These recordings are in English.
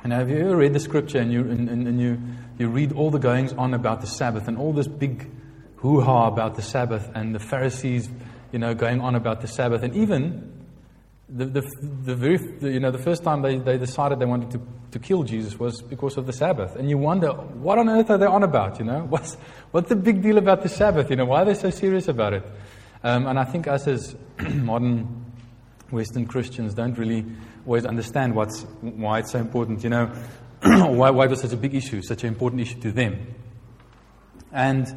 And have you ever read the scripture and you read all the goings on about the Sabbath and all this big hoo-ha about the Sabbath and the Pharisees, going on about the Sabbath, and even the first time they decided they wanted to kill Jesus was because of the Sabbath. And you wonder, what on earth are they on about? What's the big deal about the Sabbath? Why are they so serious about it? And I think us as modern Western Christians don't really always understand why it's so important. Why it was such a big issue, such an important issue to them. And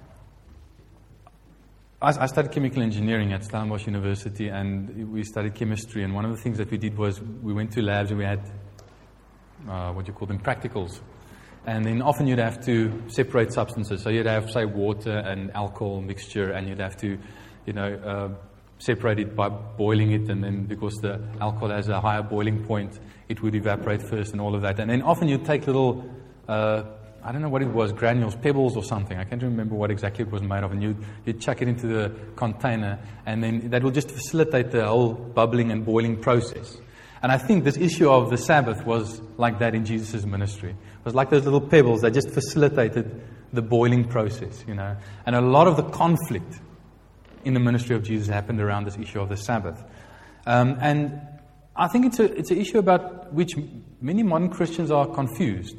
I studied chemical engineering at Stellenbosch University, and we studied chemistry. And one of the things that we did was we went to labs and we had practicals. And then often you'd have to separate substances. So you'd have, say, water and alcohol mixture, and you'd have to, separate it by boiling it. And then because the alcohol has a higher boiling point, it would evaporate first and all of that. And then often you'd take little, I don't know what it was, granules, pebbles or something. I can't remember what exactly it was made of. And you'd chuck it into the container, and then that will just facilitate the whole bubbling and boiling process. And I think this issue of the Sabbath was like that in Jesus' ministry. It was like those little pebbles that just facilitated the boiling process, And a lot of the conflict in the ministry of Jesus happened around this issue of the Sabbath. And I think it's an issue about which many modern Christians are confused.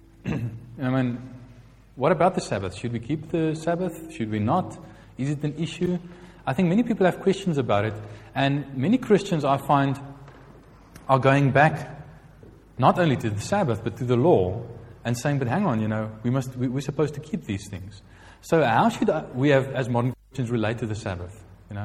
What about the Sabbath? Should we keep the Sabbath? Should we not? Is it an issue? I think many people have questions about it. And many Christians, I find, are going back not only to the Sabbath, but to the law and saying, but hang on, we're supposed to keep these things. So how should we have, as modern Christians, relate to the Sabbath?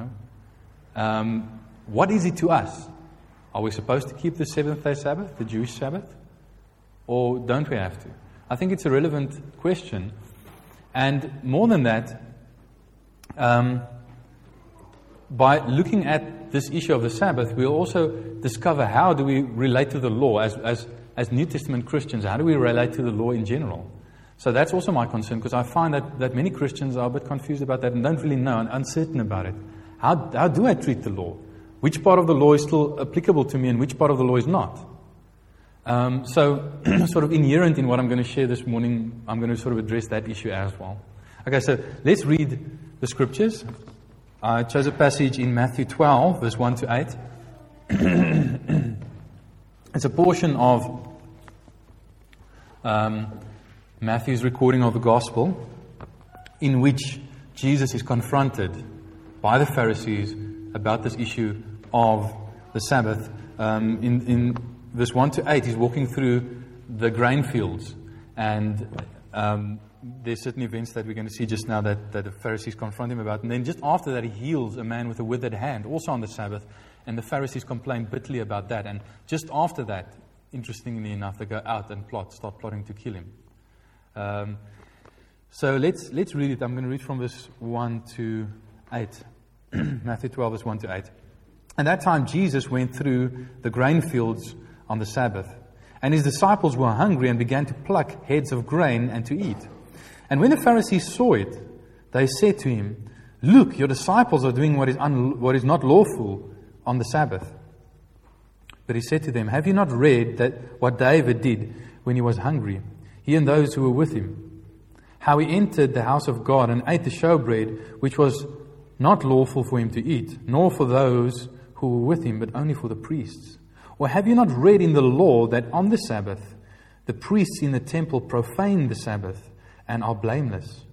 What is it to us? Are we supposed to keep the seventh-day Sabbath, the Jewish Sabbath? Or don't we have to? I think it's a relevant question. And more than that, by looking at this issue of the Sabbath, we'll also discover how do we relate to the law as New Testament Christians. How do we relate to the law in general? So that's also my concern, because I find that many Christians are a bit confused about that and don't really know and uncertain about it. How do I treat the law? Which part of the law is still applicable to me and which part of the law is not? So sort of inherent in what I'm going to share this morning, I'm going to sort of address that issue as well. Okay, so let's read the scriptures. I chose a passage in Matthew 12, verse 1 to 8. It's a portion of Matthew's recording of the gospel in which Jesus is confronted by the Pharisees about this issue of the Sabbath. In verse 1 to 8, he's walking through the grain fields, and there's certain events that we're going to see just now that the Pharisees confront him about. And then just after that, he heals a man with a withered hand, also on the Sabbath, and the Pharisees complain bitterly about that. And just after that, interestingly enough, they go out and start plotting to kill him. So let's read it. I'm going to read from verse 1 to 8. Matthew 12, verse 1 to 8. At that time, Jesus went through the grain fields on the Sabbath, and his disciples were hungry and began to pluck heads of grain and to eat. And when the Pharisees saw it, they said to him, "Look, your disciples are doing what is not lawful on the Sabbath." But he said to them, "Have you not read that what David did when he was hungry, he and those who were with him, how he entered the house of God and ate the showbread, which was not lawful for him to eat, nor for those who were with him, but only for the priests? Or have you not read in the law that on the Sabbath the priests in the temple profane the Sabbath and are blameless?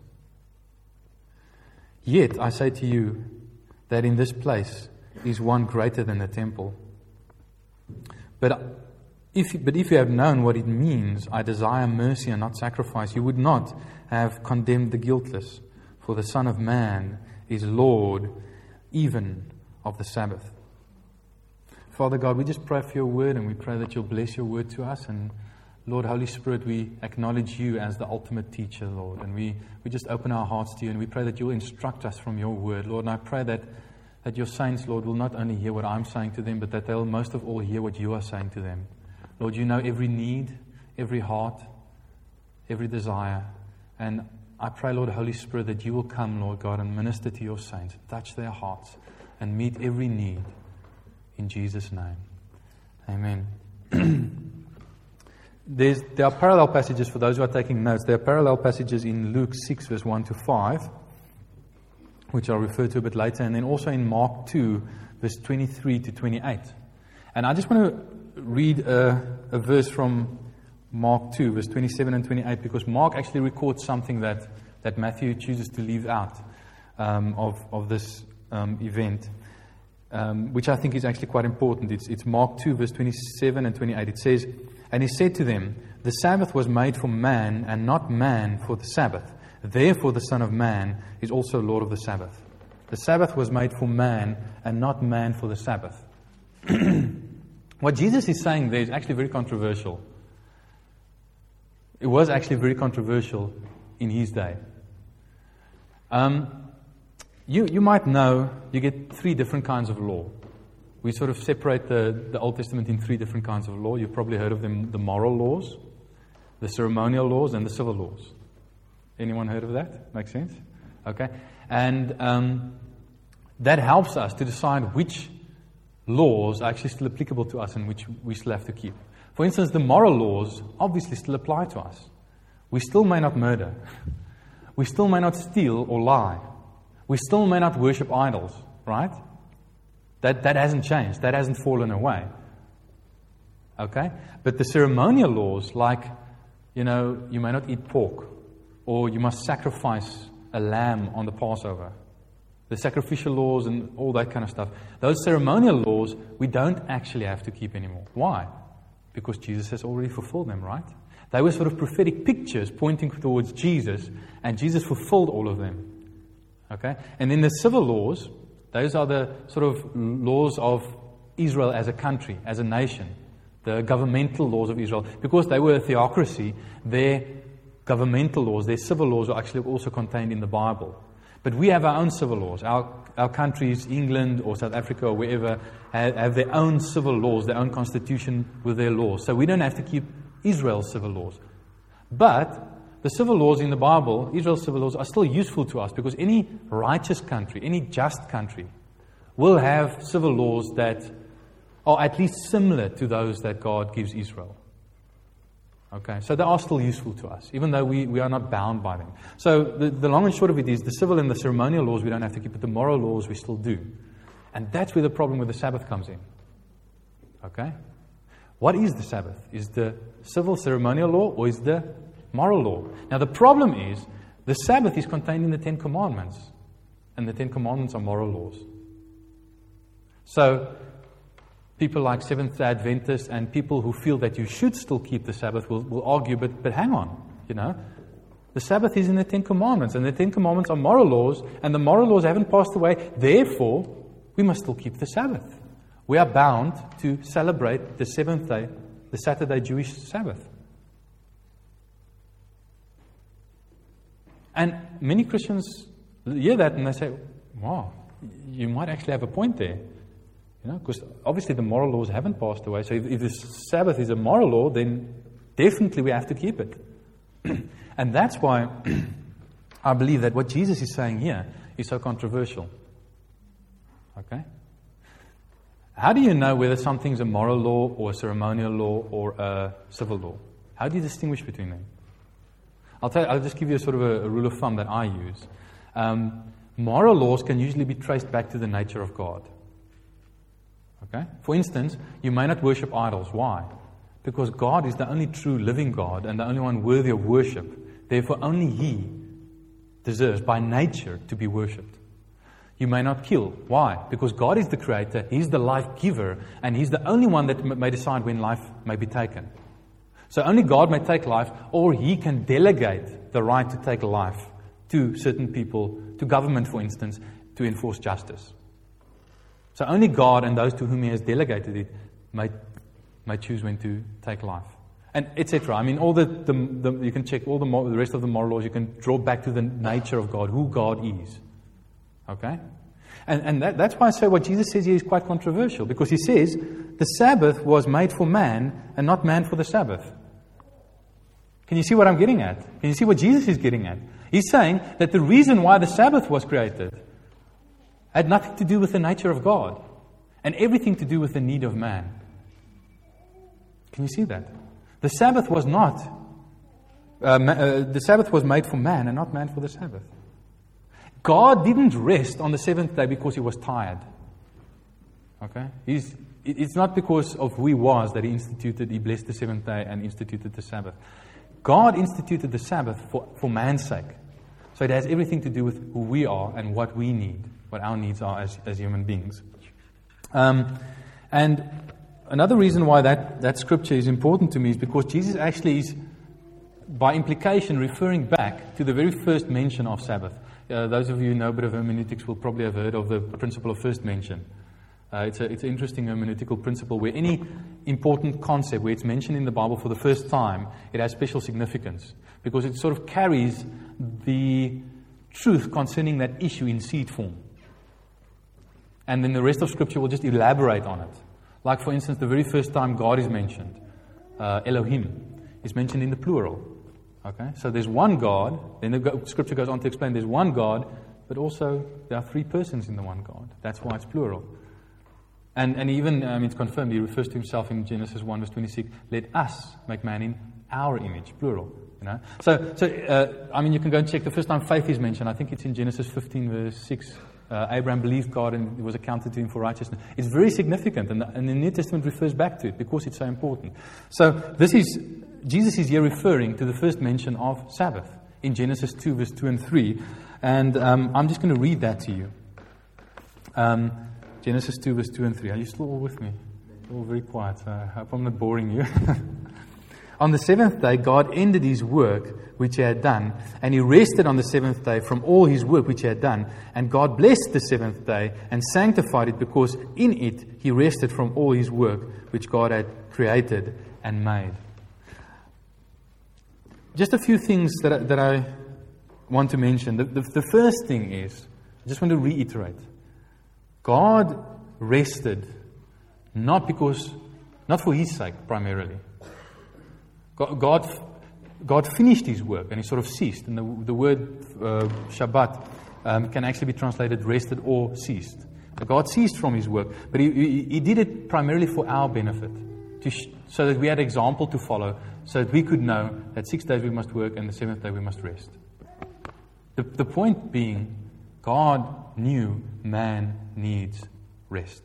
Yet I say to you that in this place is one greater than the temple. But if you have known what it means, I desire mercy and not sacrifice, you would not have condemned the guiltless. For the Son of Man is Lord even of the Sabbath." Father God, we just pray for your word, and we pray that you'll bless your word to us. And Lord, Holy Spirit, we acknowledge you as the ultimate teacher, Lord. And we just open our hearts to you, and we pray that you'll instruct us from your word, Lord. And I pray that your saints, Lord, will not only hear what I'm saying to them, but that they'll most of all hear what you are saying to them. Lord, you know every need, every heart, every desire. And I pray, Lord, Holy Spirit, that you will come, Lord God, and minister to your saints, touch their hearts, and meet every need. In Jesus' name. Amen. there are parallel passages for those who are taking notes. There are parallel passages in Luke 6, verse 1 to 5, which I'll refer to a bit later, and then also in Mark 2, verse 23 to 28. And I just want to read a verse from Mark 2, verse 27 and 28, because Mark actually records something that Matthew chooses to leave out of this event, which I think is actually quite important. It's Mark 2, verse 27 and 28. It says, "And he said to them, the Sabbath was made for man, and not man for the Sabbath. Therefore the Son of Man is also Lord of the Sabbath." The Sabbath was made for man, and not man for the Sabbath. What Jesus is saying there is actually very controversial. It was actually very controversial in his day. You might know you get 3 different kinds of law. We sort of separate the Old Testament in 3 different kinds of law. You've probably heard of them: the moral laws, the ceremonial laws, and the civil laws. Anyone heard of that? Makes sense? Okay. And that helps us to decide which laws are actually still applicable to us and which we still have to keep. For instance, the moral laws obviously still apply to us. We still may not murder. We still may not steal or lie. We still may not worship idols, right? That hasn't changed. That hasn't fallen away. Okay? But the ceremonial laws, like, you may not eat pork, or you must sacrifice a lamb on the Passover. The sacrificial laws and all that kind of stuff. Those ceremonial laws, we don't actually have to keep anymore. Why? Because Jesus has already fulfilled them, right? They were sort of prophetic pictures pointing towards Jesus, and Jesus fulfilled all of them. Okay? And then the civil laws, those are the sort of laws of Israel as a country, as a nation. The governmental laws of Israel. Because they were a theocracy, their governmental laws, their civil laws are actually also contained in the Bible. But we have our own civil laws. Our countries, England or South Africa or wherever, have their own civil laws, their own constitution with their laws. So we don't have to keep Israel's civil laws. But the civil laws in the Bible, Israel's civil laws, are still useful to us because any righteous country, any just country, will have civil laws that are at least similar to those that God gives Israel. Okay, so they are still useful to us, even though we are not bound by them. So the long and short of it is, the civil and the ceremonial laws we don't have to keep, but the moral laws we still do. And that's where the problem with the Sabbath comes in. Okay? What is the Sabbath? Is the civil ceremonial law or is the moral law? Now the problem is, the Sabbath is contained in the 10 Commandments. And the 10 Commandments are moral laws. So people like Seventh-day Adventists and people who feel that you should still keep the Sabbath will argue, but hang on, the Sabbath is in the 10 Commandments, and the 10 Commandments are moral laws, and the moral laws haven't passed away. Therefore, we must still keep the Sabbath. We are bound to celebrate the 7th day, the Saturday Jewish Sabbath. And many Christians hear that and they say, wow, you might actually have a point there. Because obviously the moral laws haven't passed away. So if the Sabbath is a moral law, then definitely we have to keep it. And that's why I believe that what Jesus is saying here is so controversial. Okay? How do you know whether something's a moral law or a ceremonial law or a civil law? How do you distinguish between them? I'll just give you a sort of a rule of thumb that I use. Moral laws can usually be traced back to the nature of God. Okay? For instance, you may not worship idols. Why? Because God is the only true living God and the only one worthy of worship. Therefore, only He deserves, by nature, to be worshipped. You may not kill. Why? Because God is the creator, He's the life giver, and He's the only one that may decide when life may be taken. So only God may take life, or He can delegate the right to take life to certain people, to government, for instance, to enforce justice. So only God and those to whom He has delegated it may choose when to take life, and etc. I mean, all you can check all the rest of the moral laws. You can draw back to the nature of God, who God is. Okay, and that's why I say what Jesus says here is quite controversial, because He says the Sabbath was made for man and not man for the Sabbath. Can you see what I'm getting at? Can you see what Jesus is getting at? He's saying that the reason why the Sabbath was created had nothing to do with the nature of God, and everything to do with the need of man. Can you see that? The Sabbath was not. The Sabbath was made for man and not man for the Sabbath. God didn't rest on the seventh day because He was tired. Okay? It's not because of who He was that He blessed the seventh day and instituted the Sabbath. God instituted the Sabbath for man's sake. So it has everything to do with who we are and what we need, what our needs are as human beings. And another reason why that scripture is important to me is because Jesus actually is, by implication, referring back to the very first mention of Sabbath. Those of you who know a bit of hermeneutics will probably have heard of the principle of first mention. It's an interesting hermeneutical principle where any important concept, where it's mentioned in the Bible for the first time, it has special significance because it sort of carries the truth concerning that issue in seed form. And then the rest of Scripture will just elaborate on it. Like, for instance, the very first time God is mentioned, Elohim, is mentioned in the plural. Okay, so there's one God, then the Scripture goes on to explain there's one God, but also there are three persons in the one God. That's why it's plural. And even, it's confirmed, He refers to Himself in Genesis 1 verse 26, let us make man in our image, plural. So you can go and check the first time faith is mentioned. I think it's in Genesis 15 verse 6. Abraham believed God and it was accounted to him for righteousness. It's very significant, and the New Testament refers back to it because it's so important. So Jesus is here referring to the first mention of Sabbath in Genesis 2 verse 2 and 3. And I'm just going to read that to you. Genesis 2 verse 2 and 3. Are you still all with me? All very quiet. So I hope I'm not boring you. On the seventh day, God ended His work which He had done, and He rested on the seventh day from all His work which He had done. And God blessed the seventh day and sanctified it, because in it He rested from all His work which God had created and made. Just a few things that I want to mention. The first thing is, I just want to reiterate, God rested not for His sake primarily. God finished His work and He sort of ceased. And the word Shabbat can actually be translated rested or ceased. God ceased from His work, but He did it primarily for our benefit, so that we had an example to follow, so that we could know that 6 days we must work and the seventh day we must rest. The point being, God knew man needs rest.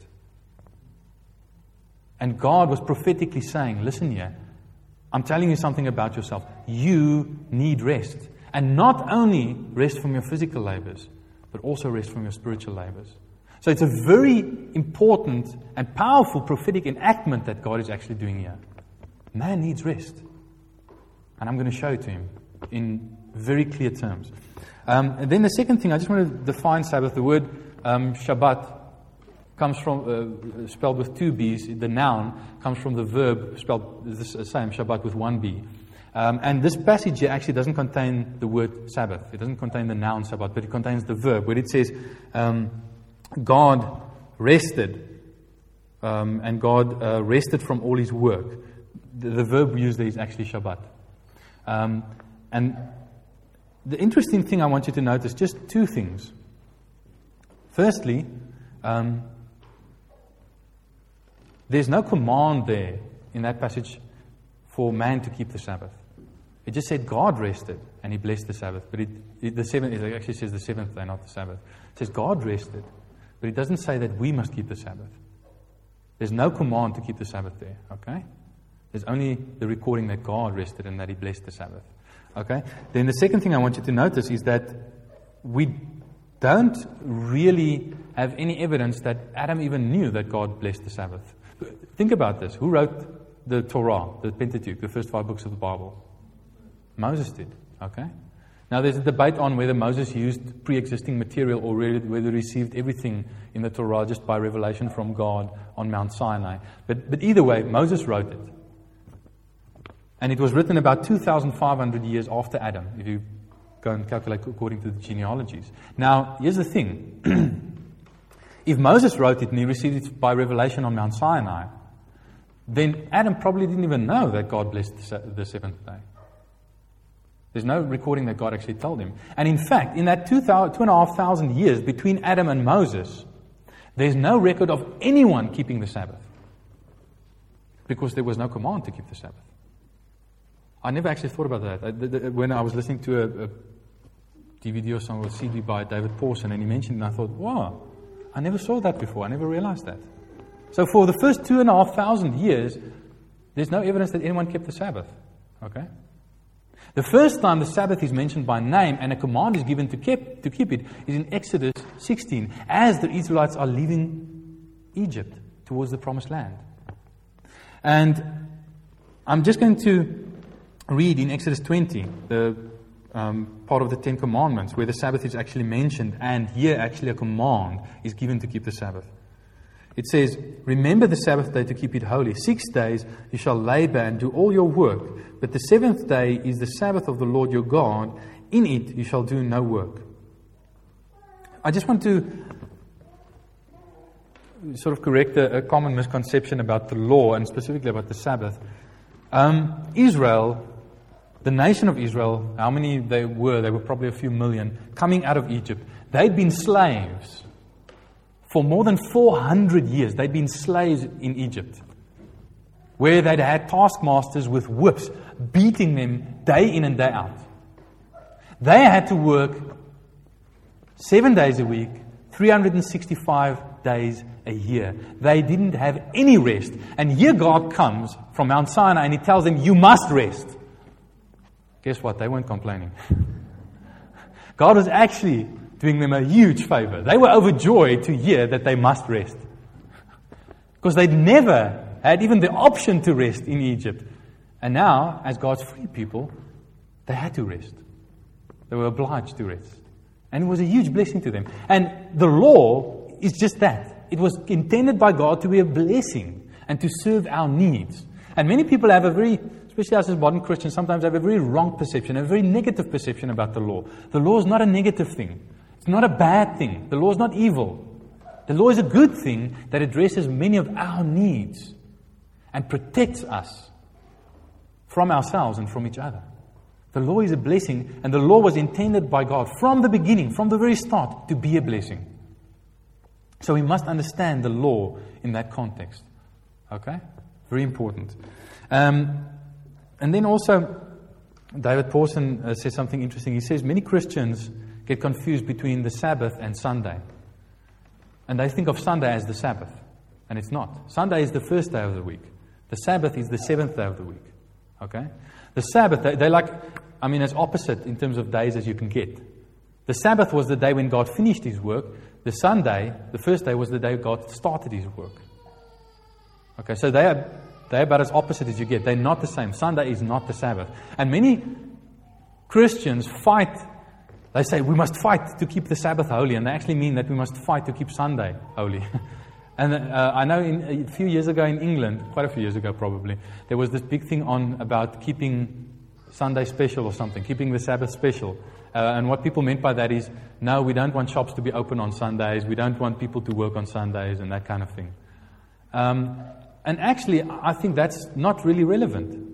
And God was prophetically saying, listen here, I'm telling you something about yourself. You need rest. And not only rest from your physical labors, but also rest from your spiritual labors. So it's a very important and powerful prophetic enactment that God is actually doing here. Man needs rest. And I'm going to show it to him in very clear terms. And then the second thing, I just want to define Sabbath. The word Shabbat comes from, spelled with two B's. The noun comes from the verb spelled the same, Shabbat, with one B. And this passage here actually doesn't contain the word Sabbath. It doesn't contain the noun Sabbath, but it contains the verb, where it says God rested, and God rested from all His work. The verb used there is actually Shabbat. And the interesting thing I want you to notice, just two things. Firstly, there's no command there in that passage for man to keep the Sabbath. It just said God rested and He blessed the Sabbath. But it actually says the seventh day, not the Sabbath. It says God rested, but it doesn't say that we must keep the Sabbath. There's no command to keep the Sabbath there, okay? There's only the recording that God rested and that He blessed the Sabbath, okay? Then the second thing I want you to notice is that we don't really have any evidence that Adam even knew that God blessed the Sabbath. Think about this. Who wrote the Torah, the Pentateuch, the first 5 books of the Bible? Moses did, okay? Now there's a debate on whether Moses used pre-existing material or whether he received everything in the Torah just by revelation from God on Mount Sinai. But either way, Moses wrote it. And it was written about 2,500 years after Adam, if you go and calculate according to the genealogies. Now, here's the thing. If Moses wrote it and he received it by revelation on Mount Sinai, then Adam probably didn't even know that God blessed the seventh day. There's no recording that God actually told him. And in fact, in that 2,500 years between Adam and Moses, there's no record of anyone keeping the Sabbath, because there was no command to keep the Sabbath. I never actually thought about that. When I was listening to a DVD or some or CD by David Pawson, and he mentioned it, and I thought, wow, I never saw that before. I never realized that. So for the first 2,500 years, there's no evidence that anyone kept the Sabbath. Okay? The first time the Sabbath is mentioned by name and a command is given to keep it is in Exodus 16, as the Israelites are leaving Egypt towards the Promised Land. And I'm just going to read in Exodus 20, the part of the Ten Commandments, where the Sabbath is actually mentioned, and here actually a command is given to keep the Sabbath. It says, "Remember the Sabbath day to keep it holy. 6 days you shall labor and do all your work, but the seventh day is the Sabbath of the Lord your God. In it you shall do no work." I just want to sort of correct a common misconception about the law, and specifically about the Sabbath. Israel, the nation of Israel, how many they were probably a few million, coming out of Egypt. They'd been slaves for more than 400 years. They'd been slaves in Egypt, where they'd had taskmasters with whips, beating them day in and day out. They had to work 7 days a week, 365 days a year. They didn't have any rest. And here God comes from Mount Sinai and He tells them, you must rest. Guess what? They weren't complaining. God was actually doing them a huge favor. They were overjoyed to hear that they must rest, because they'd never had even the option to rest in Egypt. And now, as God's free people, they had to rest. They were obliged to rest. And it was a huge blessing to them. And the law is just that. It was intended by God to be a blessing and to serve our needs. And many people have a very, especially us as modern Christians, sometimes have a very wrong perception, a very negative perception about the law. The law is not a negative thing. It's not a bad thing. The law is not evil. The law is a good thing that addresses many of our needs and protects us from ourselves and from each other. The law is a blessing, and the law was intended by God from the beginning, from the very start, to be a blessing. So we must understand the law in that context. Okay? Very important. And then also, David Pawson says something interesting. He says many Christians get confused between the Sabbath and Sunday. And they think of Sunday as the Sabbath. And it's not. Sunday is the first day of the week. The Sabbath is the seventh day of the week. Okay? The Sabbath, they're like, as opposite in terms of days as you can get. The Sabbath was the day when God finished His work. The Sunday, the first day, was the day God started His work. Okay, so they're about as opposite as you get. They're not the same. Sunday is not the Sabbath. And many Christians fight. They say, we must fight to keep the Sabbath holy, and they actually mean that we must fight to keep Sunday holy. And I know a few years ago in England, quite a few years ago probably, there was this big thing on about keeping Sunday special or something, keeping the Sabbath special. And what people meant by that is, no, we don't want shops to be open on Sundays, we don't want people to work on Sundays, and that kind of thing. And actually, I think that's not really relevant.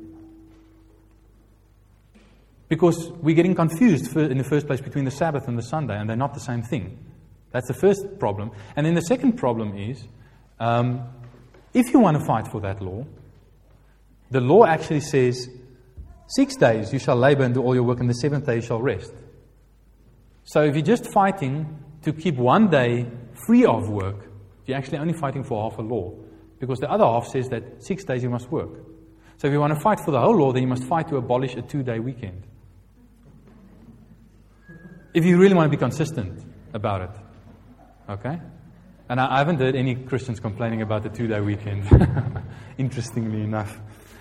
Because we're getting confused in the first place between the Sabbath and the Sunday, and they're not the same thing. That's the first problem. And then the second problem is, if you want to fight for that law, the law actually says, 6 days you shall labor and do all your work, and the seventh day you shall rest. So if you're just fighting to keep 1 day free of work, you're actually only fighting for half a law. Because the other half says that 6 days you must work. So if you want to fight for the whole law, then you must fight to abolish a 2-day weekend. If you really want to be consistent about it. Okay? And I haven't heard any Christians complaining about the 2-day weekend. Interestingly enough.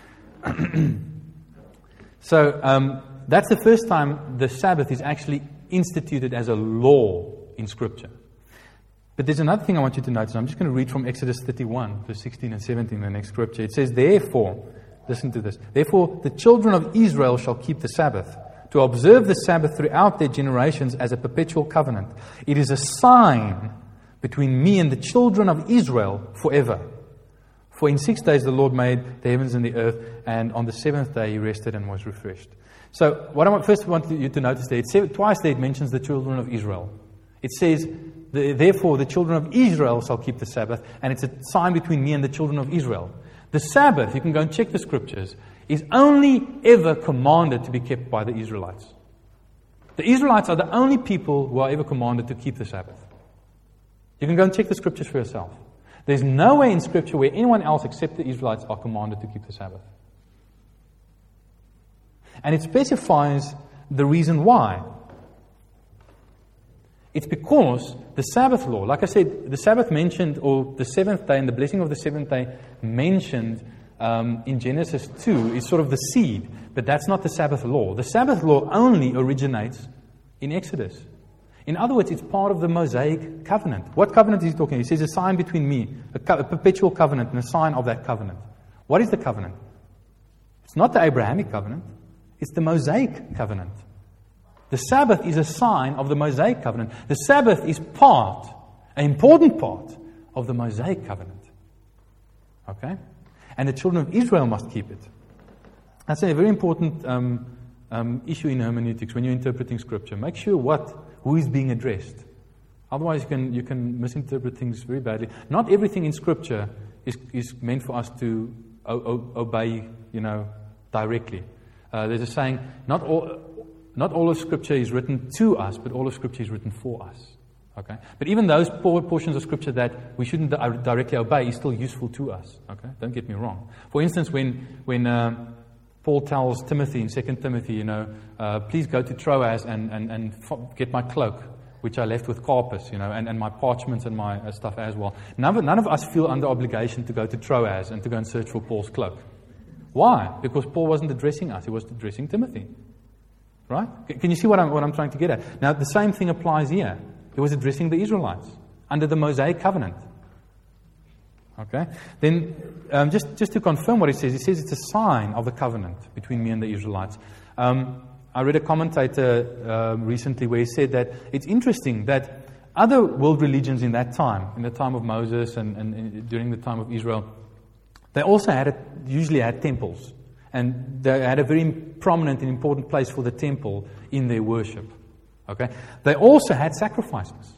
So that's the first time the Sabbath is actually instituted as a law in Scripture. But there's another thing I want you to notice. I'm just going to read from Exodus 31, verse 16 and 17, the next Scripture. It says, therefore, listen to this, therefore the children of Israel shall keep the Sabbath, to observe the Sabbath throughout their generations as a perpetual covenant. It is a sign between me and the children of Israel forever. For in 6 days the Lord made the heavens and the earth, and on the seventh day He rested and was refreshed. So what I first want you to notice there, twice there it mentions the children of Israel. It says, therefore the children of Israel shall keep the Sabbath, and it's a sign between me and the children of Israel. The Sabbath, you can go and check the Scriptures, is only ever commanded to be kept by the Israelites. The Israelites are the only people who are ever commanded to keep the Sabbath. You can go and check the scriptures for yourself. There's nowhere in Scripture where anyone else except the Israelites are commanded to keep the Sabbath. And it specifies the reason why. It's because the Sabbath law, like I said, the Sabbath mentioned, or the seventh day and the blessing of the seventh day mentioned in Genesis 2 is sort of the seed, but that's not the Sabbath law. The Sabbath law only originates in Exodus. In other words, it's part of the Mosaic covenant. What covenant is he talking about? He says a sign between me, a perpetual covenant, and a sign of that covenant. What is the covenant? It's not the Abrahamic covenant. It's the Mosaic covenant. The Sabbath is a sign of the Mosaic covenant. The Sabbath is an important part of the Mosaic covenant. Okay? And the children of Israel must keep it. That's a very important issue in hermeneutics when you're interpreting Scripture. Make sure who is being addressed. Otherwise, you can misinterpret things very badly. Not everything in Scripture is meant for us to obey, directly. There's a saying: not all of Scripture is written to us, but all of Scripture is written for us. Okay, but even those portions of Scripture that we shouldn't directly obey is still useful to us. Okay, don't get me wrong. For instance, when Paul tells Timothy in 2 Timothy, please go to Troas and get my cloak, which I left with Carpus, and my parchments and my stuff as well. None of us feel under obligation to go to Troas and to go and search for Paul's cloak. Why? Because Paul wasn't addressing us; he was addressing Timothy. Right? Can you see what I'm trying to get at? Now, the same thing applies here. He was addressing the Israelites under the Mosaic covenant. Okay? Then, just to confirm what he says it's a sign of the covenant between me and the Israelites. I read a commentator recently where he said that it's interesting that other world religions in that time, in the time of Moses and during the time of Israel, they also usually had temples. And they had a very prominent and important place for the temple in their worship. Okay? They also had sacrifices.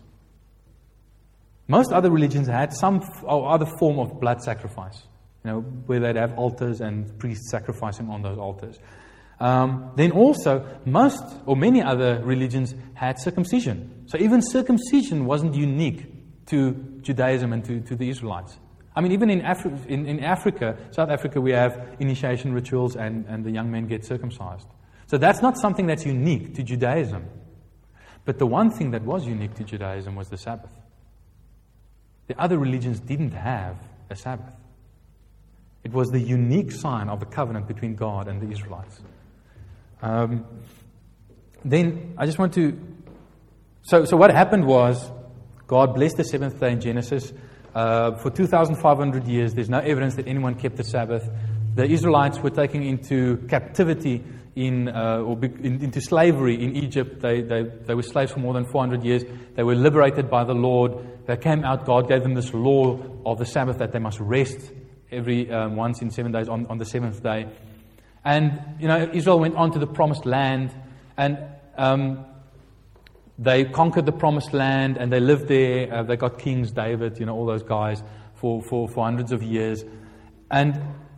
Most other religions had some other form of blood sacrifice, where they'd have altars and priests sacrificing on those altars. Then also, many other religions had circumcision. So even circumcision wasn't unique to Judaism and to the Israelites. I mean, even in Africa, South Africa, we have initiation rituals and the young men get circumcised. So that's not something that's unique to Judaism. But the one thing that was unique to Judaism was the Sabbath. The other religions didn't have a Sabbath. It was the unique sign of the covenant between God and the Israelites. Then I just want to... So what happened was, God blessed the seventh day in Genesis. For 2,500 years, there's no evidence that anyone kept the Sabbath. The Israelites were taken into captivity into slavery in Egypt. They were slaves for more than 400 years. They were liberated by the Lord. They came out. God gave them this law of the Sabbath that they must rest every once in 7 days on the seventh day. And Israel went on to the Promised Land, and they conquered the Promised Land, and they lived there. They got kings, David, all those guys, for hundreds of years. And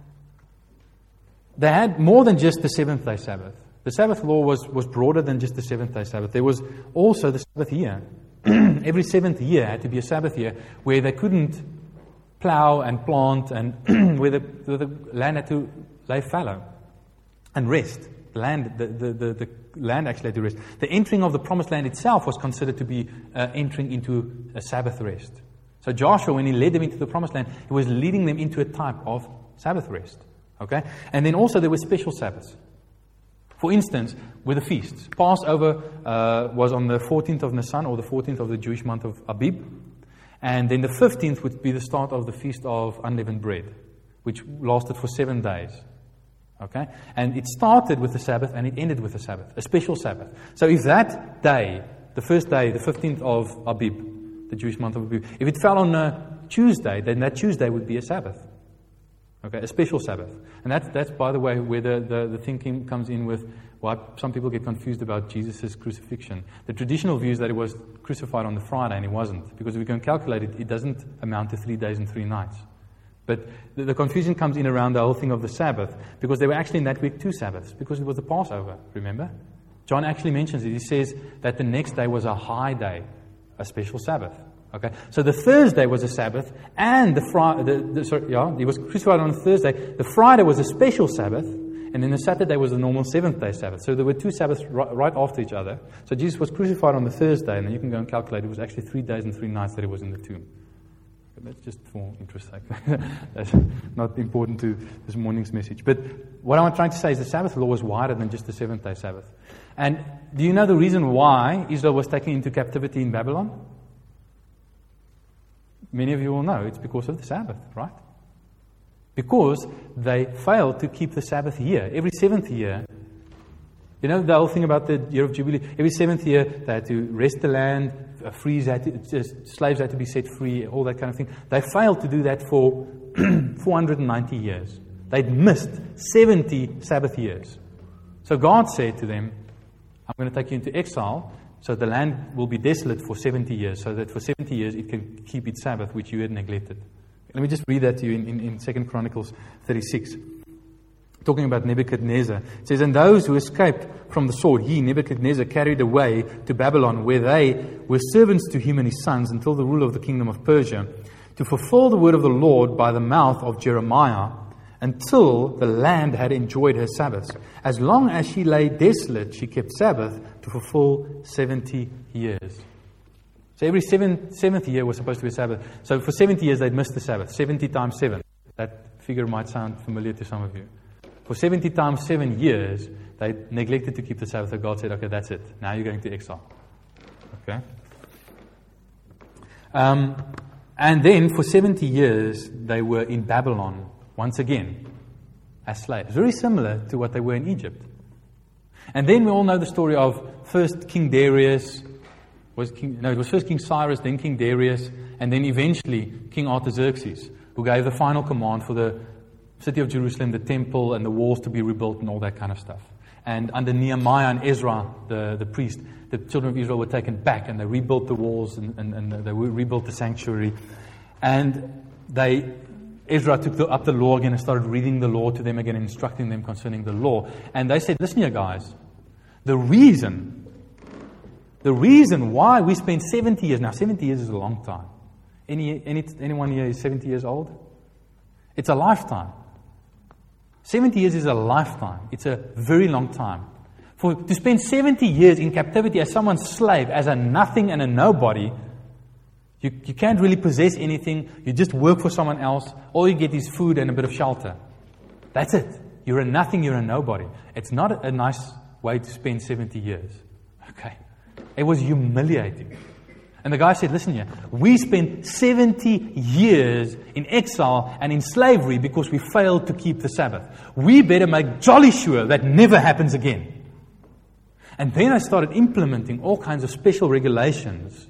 they had more than just the seventh-day Sabbath. The Sabbath law was broader than just the seventh-day Sabbath. There was also the Sabbath year. Every seventh year had to be a Sabbath year where they couldn't plow and plant, and where the land had to lay fallow and rest. The land actually had to rest. The entering of the Promised Land itself was considered to be entering into a Sabbath rest. So Joshua, when he led them into the Promised Land, he was leading them into a type of Sabbath rest. Okay? And then also there were special Sabbaths. For instance, with the feasts. Passover was on the 14th of Nisan, or the 14th of the Jewish month of Abib. And then the 15th would be the start of the Feast of Unleavened Bread, which lasted for 7 days. Okay? And it started with the Sabbath and it ended with the Sabbath, a special Sabbath. So if that day, the first day, the 15th of Abib, the Jewish month of Abib, if it fell on a Tuesday, then that Tuesday would be a Sabbath. Okay, a special Sabbath. And that's by the way, where the thinking comes in with why some people get confused about Jesus' crucifixion. The traditional view is that he was crucified on the Friday, and he wasn't. Because if we can calculate it, it doesn't amount to 3 days and 3 nights. But the confusion comes in around the whole thing of the Sabbath, because there were actually in that week 2 Sabbaths, because it was the Passover, remember? John actually mentions it. He says that the next day was a high day, a special Sabbath. Okay, so the Thursday was a Sabbath, and he was crucified on a Thursday. The Friday was a special Sabbath, and then the Saturday was the normal 7th-day Sabbath. So there were 2 Sabbaths right after each other. So Jesus was crucified on the Thursday, and then you can go and calculate. It was actually 3 days and 3 nights that he was in the tomb. But that's just for interest sake. That's not important to this morning's message. But what I'm trying to say is the Sabbath law was wider than just the 7th-day Sabbath. And do you know the reason why Israel was taken into captivity in Babylon? Many of you will know it's because of the Sabbath, right? Because they failed to keep the Sabbath year. Every 7th year, you know the whole thing about the year of Jubilee? Every 7th year, they had to rest the land, slaves had to be set free, all that kind of thing. They failed to do that for 490 years. They'd missed 70 Sabbath years. So God said to them, I'm going to take you into exile, so the land will be desolate for 70 years, so that for 70 years it can keep its Sabbath, which you had neglected. Let me just read that to you in 2 Chronicles 36. Talking about Nebuchadnezzar. It says, and those who escaped from the sword, he, Nebuchadnezzar, carried away to Babylon, where they were servants to him and his sons until the rule of the kingdom of Persia, to fulfill the word of the Lord by the mouth of Jeremiah, until the land had enjoyed her Sabbaths. As long as she lay desolate, she kept Sabbath to fulfill 70 years. So every 7th year was supposed to be a Sabbath. So for 70 years, they'd missed the Sabbath. 70 times 7. That figure might sound familiar to some of you. For 70 times 7 years, they neglected to keep the Sabbath. So God said, okay, that's it. Now you're going to exile. Okay? And then for 70 years, they were in Babylon once again as slaves. Very similar to what they were in Egypt. And then we all know the story of first King Darius. It was first King Cyrus, then King Darius, and then eventually King Artaxerxes, who gave the final command for the city of Jerusalem, the temple, and the walls to be rebuilt and all that kind of stuff. And under Nehemiah and Ezra, the priest, the children of Israel were taken back, and they rebuilt the walls and they rebuilt the sanctuary. And Ezra took up the law again and started reading the law to them again, instructing them concerning the law. And they said, listen here, guys, the reason why we spent 70 years, now 70 years is a long time. Anyone here is 70 years old? It's a lifetime. 70 years is a lifetime. It's a very long time. To spend 70 years in captivity as someone's slave, as a nothing and a nobody, you can't really possess anything. You just work for someone else. All you get is food and a bit of shelter. That's it. You're a nothing, you're a nobody. It's not a nice way to spend 70 years. Okay. It was humiliating. And the guy said, listen here, we spent 70 years in exile and in slavery because we failed to keep the Sabbath. We better make jolly sure that never happens again. And then I started implementing all kinds of special regulations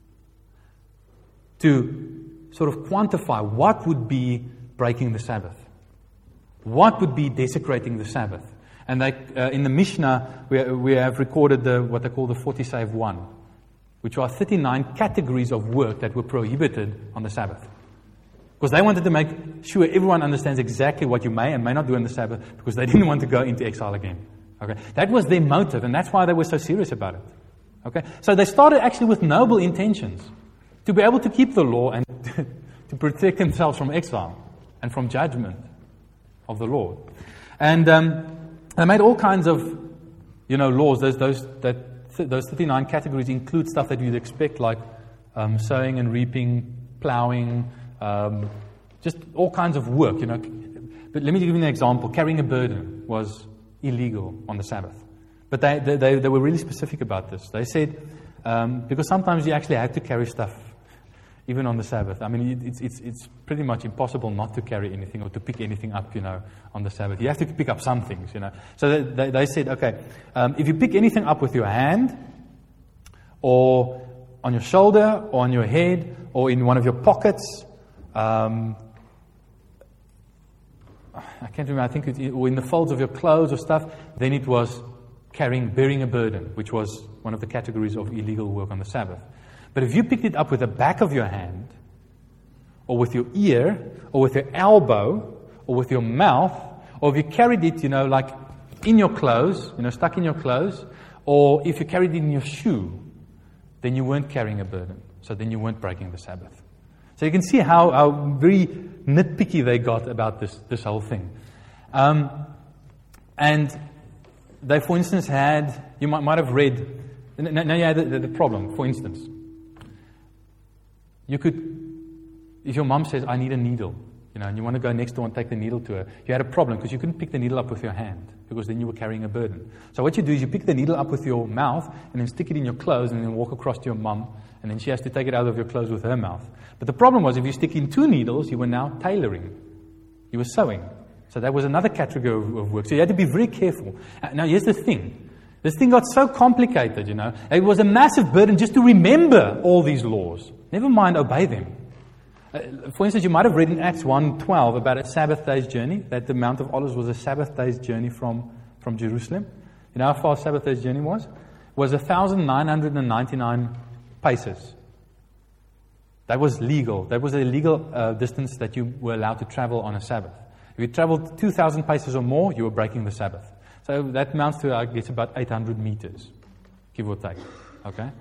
to sort of quantify what would be breaking the Sabbath. What would be desecrating the Sabbath. And in the Mishnah, we have recorded what they call the 40 save 1, which are 39 categories of work that were prohibited on the Sabbath. Because they wanted to make sure everyone understands exactly what you may and may not do on the Sabbath, because they didn't want to go into exile again. Okay, that was their motive, and that's why they were so serious about it. Okay, so they started actually with noble intentions, to be able to keep the law and to protect themselves from exile and from judgment of the Lord. And they made all kinds of, laws. Those 39 categories include stuff that you'd expect, like sowing and reaping, plowing, just all kinds of work. But let me give you an example. Carrying a burden was illegal on the Sabbath. But they were really specific about this. They said, because sometimes you actually had to carry stuff even on the Sabbath. I mean, it's pretty much impossible not to carry anything or to pick anything up, on the Sabbath. You have to pick up some things, So they said, okay, if you pick anything up with your hand, or on your shoulder, or on your head, or in one of your pockets, I can't remember, I think or in the folds of your clothes or stuff, then it was bearing a burden, which was one of the categories of illegal work on the Sabbath. But if you picked it up with the back of your hand, or with your ear, or with your elbow, or with your mouth, or if you carried it, like in your clothes, stuck in your clothes, or if you carried it in your shoe, then you weren't carrying a burden. So then you weren't breaking the Sabbath. So you can see how very nitpicky they got about this whole thing. And they, for instance, you might have read, now you had the problem, for instance. You could, if your mom says, I need a needle, and you want to go next door and take the needle to her, you had a problem because you couldn't pick the needle up with your hand because then you were carrying a burden. So what you do is you pick the needle up with your mouth and then stick it in your clothes and then walk across to your mom, and then she has to take it out of your clothes with her mouth. But the problem was if you stick in 2 needles, you were now tailoring. You were sewing. So that was another category of work. So you had to be very careful. Now here's the thing. This thing got so complicated, It was a massive burden just to remember all these laws. Never mind obey them. For instance, you might have read in Acts 1:12 about a Sabbath day's journey, that the Mount of Olives was a Sabbath day's journey from Jerusalem. You know how far a Sabbath day's journey was? It was 1,999 paces. That was legal. That was a legal distance that you were allowed to travel on a Sabbath. If you traveled 2,000 paces or more, you were breaking the Sabbath. So that amounts to, I guess, about 800 meters, give or take. Okay?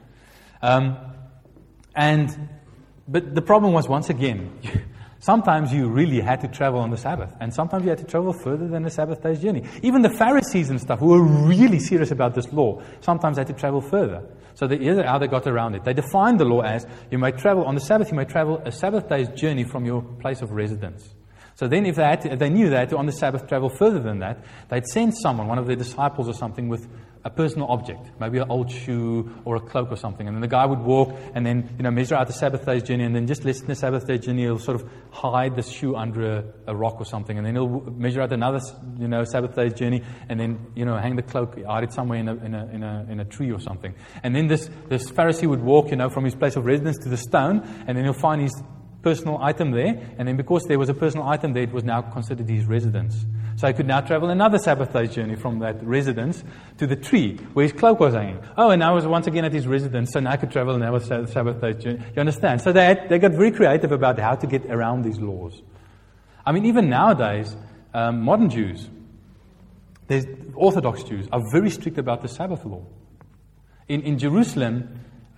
But the problem was, once again, sometimes you really had to travel on the Sabbath, and sometimes you had to travel further than the Sabbath day's journey. Even the Pharisees and stuff, who were really serious about this law, sometimes had to travel further. So here's how they got around it. They defined the law as, you may travel, on the Sabbath, you may travel a Sabbath day's journey from your place of residence. So then if they knew they had to, on the Sabbath, travel further than that, they'd send someone, one of their disciples or something, with a personal object, maybe an old shoe or a cloak or something. And then the guy would walk and then, measure out the Sabbath day's journey, and then just less than the Sabbath day's journey, he'll sort of hide the shoe under a rock or something. And then he'll measure out another, Sabbath day's journey, and then, hang the cloak, hide it somewhere in a tree or something. And then this Pharisee would walk, from his place of residence to the stone, and then he'll find his personal item there, and then because there was a personal item there, it was now considered his residence. So he could now travel another Sabbath day's journey from that residence to the tree where his cloak was hanging. Oh, and now I was once again at his residence, so now I could travel another Sabbath day's journey. You understand? So they got very creative about how to get around these laws. I mean, even nowadays, modern Jews, Orthodox Jews, are very strict about the Sabbath law. In Jerusalem,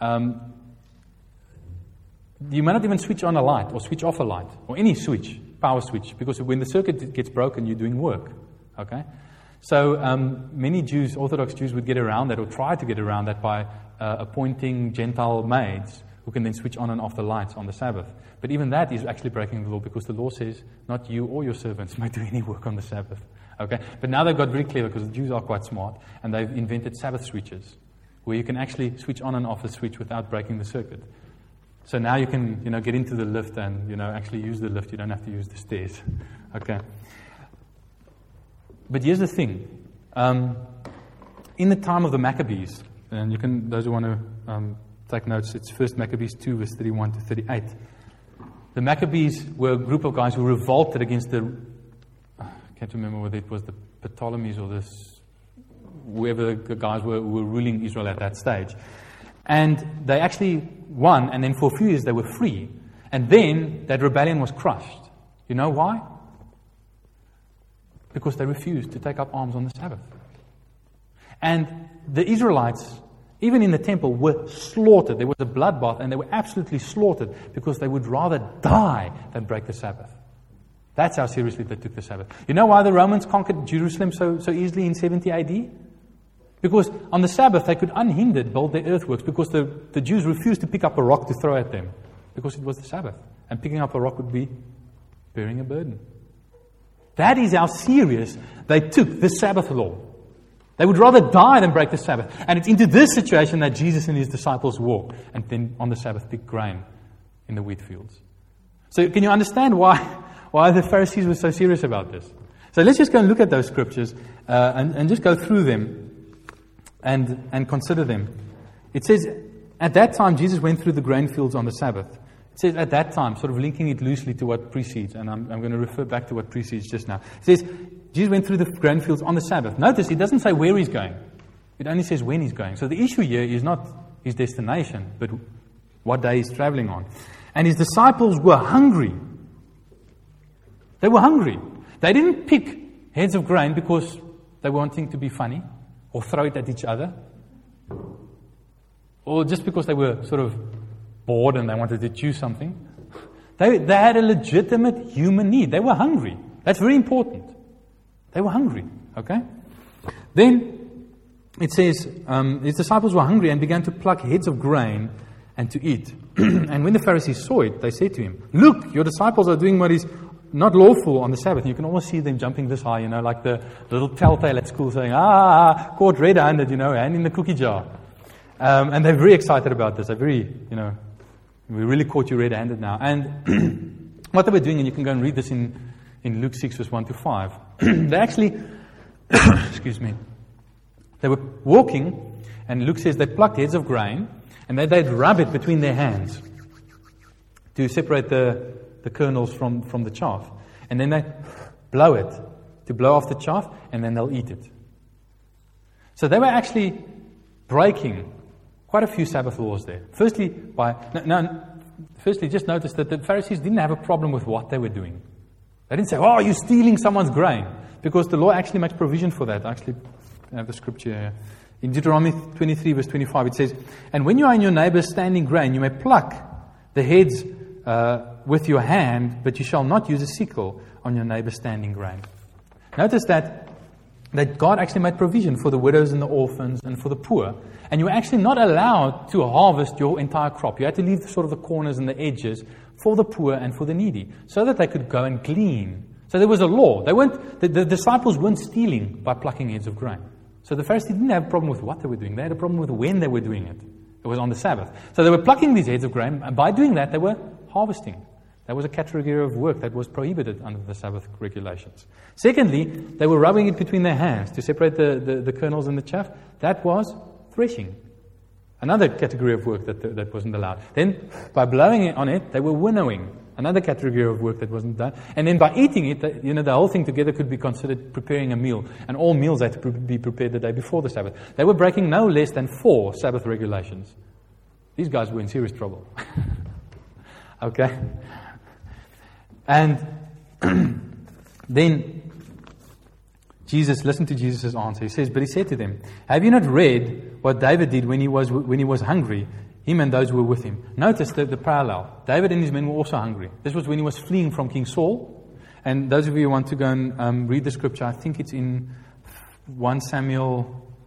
you may not even switch on a light or switch off a light or any switch, power switch, because when the circuit gets broken, you're doing work. Okay? So many Jews, Orthodox Jews, would get around that or try to get around that by appointing Gentile maids who can then switch on and off the lights on the Sabbath. But even that is actually breaking the law, because the law says not you or your servants may do any work on the Sabbath. Okay? But now they've got very clever, because the Jews are quite smart, and they've invented Sabbath switches where you can actually switch on and off the switch without breaking the circuit. So now you can, get into the lift and, actually use the lift. You don't have to use the stairs. Okay. But here's the thing. In the time of the Maccabees, and those who want to take notes, it's 1 Maccabees 2, verse 31 to 38. The Maccabees were a group of guys who revolted against I can't remember whether it was the Ptolemies or whoever the guys were who were ruling Israel at that stage. And they actually won, and then for a few years they were free. And then that rebellion was crushed. You know why? Because they refused to take up arms on the Sabbath. And the Israelites, even in the temple, were slaughtered. There was a bloodbath, and they were absolutely slaughtered because they would rather die than break the Sabbath. That's how seriously they took the Sabbath. You know why the Romans conquered Jerusalem so easily in 70 AD? Because on the Sabbath, they could unhindered build their earthworks, because the Jews refused to pick up a rock to throw at them, because it was the Sabbath. And picking up a rock would be bearing a burden. That is how serious they took the Sabbath law. They would rather die than break the Sabbath. And it's into this situation that Jesus and his disciples walk, and then on the Sabbath pick grain in the wheat fields. So can you understand why the Pharisees were so serious about this? So let's just go and look at those scriptures and just go through them. And consider them. It says, at that time, Jesus went through the grain fields on the Sabbath. It says, at that time, sort of linking it loosely to what precedes, and I'm going to refer back to what precedes just now. It says, Jesus went through the grain fields on the Sabbath. Notice, it doesn't say where he's going. It only says when he's going. So the issue here is not his destination, but what day he's traveling on. And his disciples were hungry. They were hungry. They didn't pick heads of grain because they were wanting to be funny or throw it at each other, or just because they were sort of bored and they wanted to chew something. They had a legitimate human need. They were hungry. That's very important. They were hungry. Okay? Then it says, his disciples were hungry and began to pluck heads of grain and to eat. And when the Pharisees saw it, they said to him, "Look, your disciples are doing what is not lawful on the Sabbath." You can almost see them jumping this high, like the little telltale at school saying, caught red-handed, hand in the cookie jar. And they're very excited about this. They're very, we really caught you red-handed now. And what they were doing, and you can go and read this in Luke 6, verse 1 to 5. They actually, excuse me, they were walking, and Luke says they plucked heads of grain, and they'd rub it between their hands to separate the kernels from the chaff. And then they blow it to blow off the chaff, and then they'll eat it. So they were actually breaking quite a few Sabbath laws there. Firstly, just notice that the Pharisees didn't have a problem with what they were doing. They didn't say, "Oh, you're stealing someone's grain," because the law actually makes provision for that. I actually have the scripture here. In Deuteronomy 23, verse 25, it says, "And when you are in your neighbor's standing grain, you may pluck the heads with your hand, but you shall not use a sickle on your neighbor's standing grain." Notice that God actually made provision for the widows and the orphans and for the poor. And you were actually not allowed to harvest your entire crop. You had to leave sort of the corners and the edges for the poor and for the needy, so that they could go and glean. So there was a law. The disciples weren't stealing by plucking heads of grain. So the Pharisees didn't have a problem with what they were doing. They had a problem with when they were doing it. It was on the Sabbath. So they were plucking these heads of grain, and by doing that, they were harvesting. That was a category of work that was prohibited under the Sabbath regulations. Secondly, they were rubbing it between their hands to separate the kernels and the chaff. That was threshing. Another category of work that wasn't allowed. Then, by blowing it on it, they were winnowing. Another category of work that wasn't done. And then by eating it, the whole thing together could be considered preparing a meal. And all meals had to be prepared the day before the Sabbath. They were breaking no less than 4 Sabbath regulations. These guys were in serious trouble. Okay? And then listen to Jesus' answer. He says, "But he said to them, have you not read what David did when he was hungry, him and those who were with him?" Notice the parallel. David and his men were also hungry. This was when he was fleeing from King Saul. And those of you who want to go and read the scripture, I think it's in 1 Samuel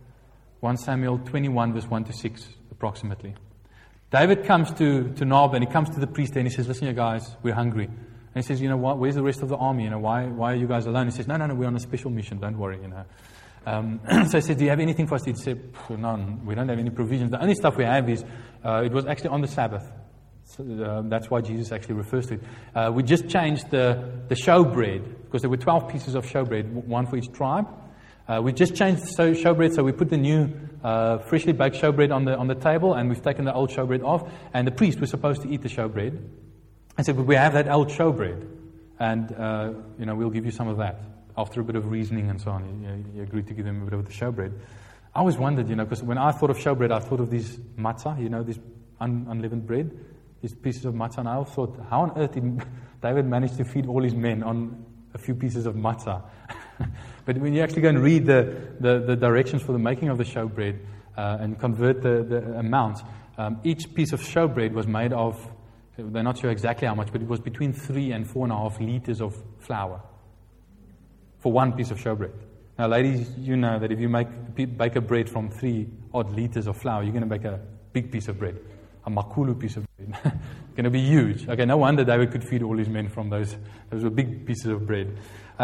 21, verse 1 to 6, approximately. David comes to Nob, and he comes to the priest and he says, "Listen, you guys, we're hungry." And he says, "What? Where's the rest of the army? Why are you guys alone?" He says, No, we're on a special mission. Don't worry, So he said, "Do you have anything for us to eat?" He said, "None. We don't have any provisions. The only stuff we have is, it was actually on the Sabbath." So, that's why Jesus actually refers to it. We just changed the showbread, because there were 12 pieces of showbread, one for each tribe. We just changed the showbread, so we put the new freshly baked showbread on the table, and we've taken the old showbread off. And the priest was supposed to eat the showbread. I said, "But we have that old showbread, and we'll give you some of that." After a bit of reasoning and so on, he agreed to give them a bit of the showbread. I always wondered, because when I thought of showbread, I thought of these matzah, this unleavened bread, these pieces of matzah. And I thought, how on earth did David manage to feed all his men on a few pieces of matzah? But when you actually go and read the directions for the making of the showbread and convert the amounts, each piece of showbread was made of, they're not sure exactly how much, but it was between 3 and 4.5 liters of flour for one piece of showbread. Now, ladies, you know that if you bake a bread from 3 odd liters of flour, you're going to make a big piece of bread, a makulu piece of bread. It's going to be huge. Okay, no wonder David could feed all his men from those. Those were big pieces of bread.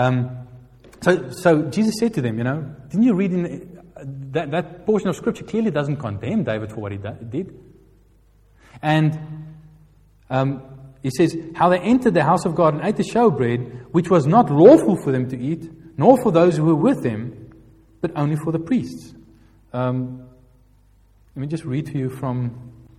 So Jesus said to them, didn't you read in that portion of Scripture clearly doesn't condemn David for what he did? And he says, "How they entered the house of God and ate the showbread, which was not lawful for them to eat, nor for those who were with them, but only for the priests." Let me just read to you from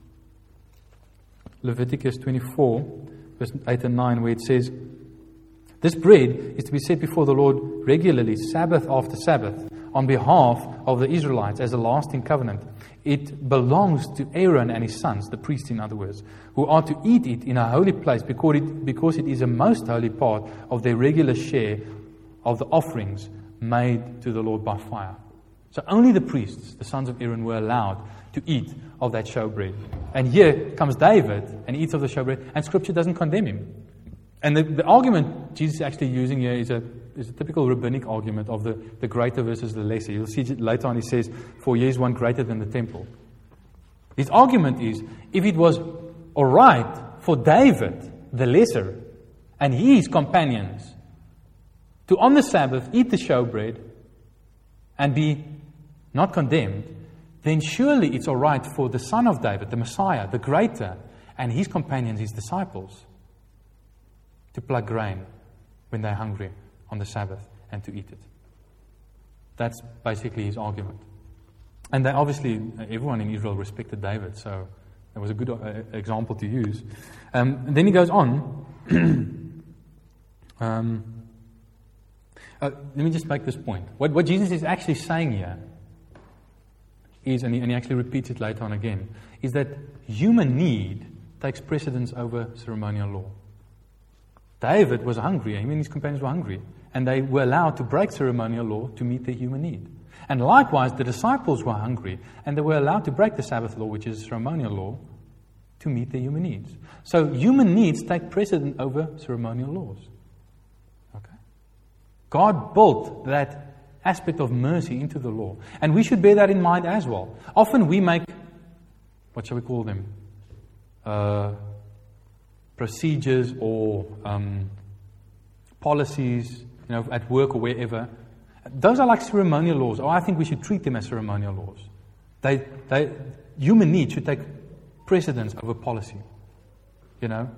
Leviticus 24, verse 8 and 9, where it says, "This bread is to be set before the Lord regularly, Sabbath after Sabbath. on behalf of the Israelites as a lasting covenant. It belongs to Aaron and his sons, the priests in other words, who are to eat it in a holy place because it is a most holy part of their regular share of the offerings made to the Lord by fire. So only the priests, the sons of Aaron, were allowed to eat of that showbread. And here comes David and eats of the showbread, and Scripture doesn't condemn him. And the argument Jesus is actually using here is a typical rabbinic argument of the greater versus the lesser. You'll see later on he says, for here is one greater than the temple. His argument is, if it was all right for David, the lesser, and his companions, to on the Sabbath eat the showbread and be not condemned, then surely it's all right for the son of David, the Messiah, the greater, and his companions, his disciples, to pluck grain when they're hungry on the Sabbath and to eat it. That's basically his argument. And they obviously, everyone in Israel respected David, so that was a good example to use. And then he goes on. Let me just make this point. What Jesus is actually saying here is, and he actually repeats it later on again, is that human need takes precedence over ceremonial law. David was hungry, him and his companions were hungry, and they were allowed to break ceremonial law to meet their human need. And likewise, the disciples were hungry, and they were allowed to break the Sabbath law, which is ceremonial law, to meet their human needs. So human needs take precedence over ceremonial laws. Okay? God built that aspect of mercy into the law, and we should bear that in mind as well. Often we make, what shall we call them? Procedures or policies, at work or wherever. Those are like ceremonial laws, or I think we should treat them as ceremonial laws. Human need should take precedence over policy. No,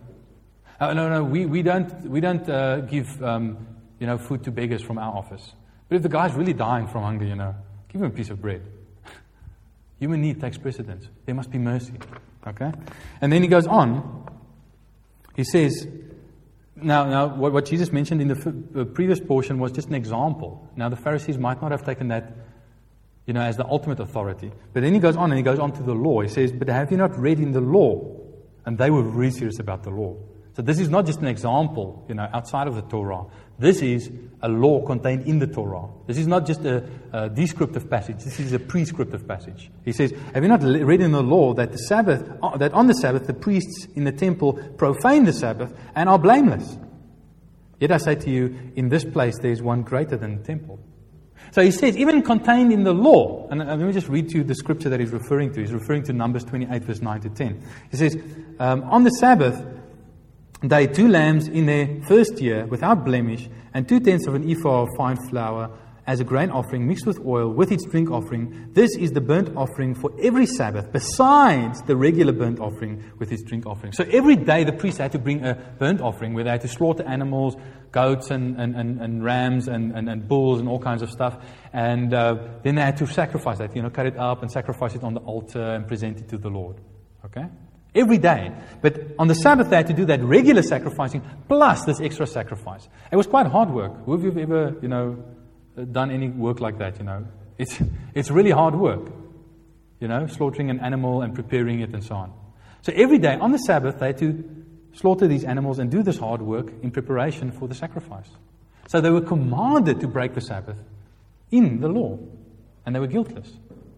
we don't give food to beggars from our office. But if the guy's really dying from hunger, give him a piece of bread. Human need takes precedence. There must be mercy. Okay, and then he goes on. He says, now what Jesus mentioned in the previous portion was just an example. Now the Pharisees might not have taken that, as the ultimate authority. But then he goes on to the law. He says, but have you not read in the law? And they were really serious about the law. So this is not just an example, outside of the Torah. This is a law contained in the Torah. This is not just a descriptive passage. This is a prescriptive passage. He says, have you not read in the law that that on the Sabbath the priests in the temple profane the Sabbath and are blameless? Yet I say to you, in this place there is one greater than the temple. So he says, even contained in the law, and let me just read to you the scripture that he's referring to. He's referring to Numbers 28, verse 9 to 10. He says, on the Sabbath, they 2 lambs in their first year without blemish, and 2/10 of an ephah of fine flour as a grain offering mixed with oil with its drink offering. This is the burnt offering for every Sabbath, besides the regular burnt offering with its drink offering. So every day the priest had to bring a burnt offering where they had to slaughter animals, goats and rams and bulls and all kinds of stuff. And then they had to sacrifice that, cut it up and sacrifice it on the altar and present it to the Lord. Okay? Every day. But on the Sabbath they had to do that regular sacrificing plus this extra sacrifice. It was quite hard work. Who of you have ever, done any work like that, It's really hard work. Slaughtering an animal and preparing it and so on. So every day on the Sabbath they had to slaughter these animals and do this hard work in preparation for the sacrifice. So they were commanded to break the Sabbath in the law. And they were guiltless.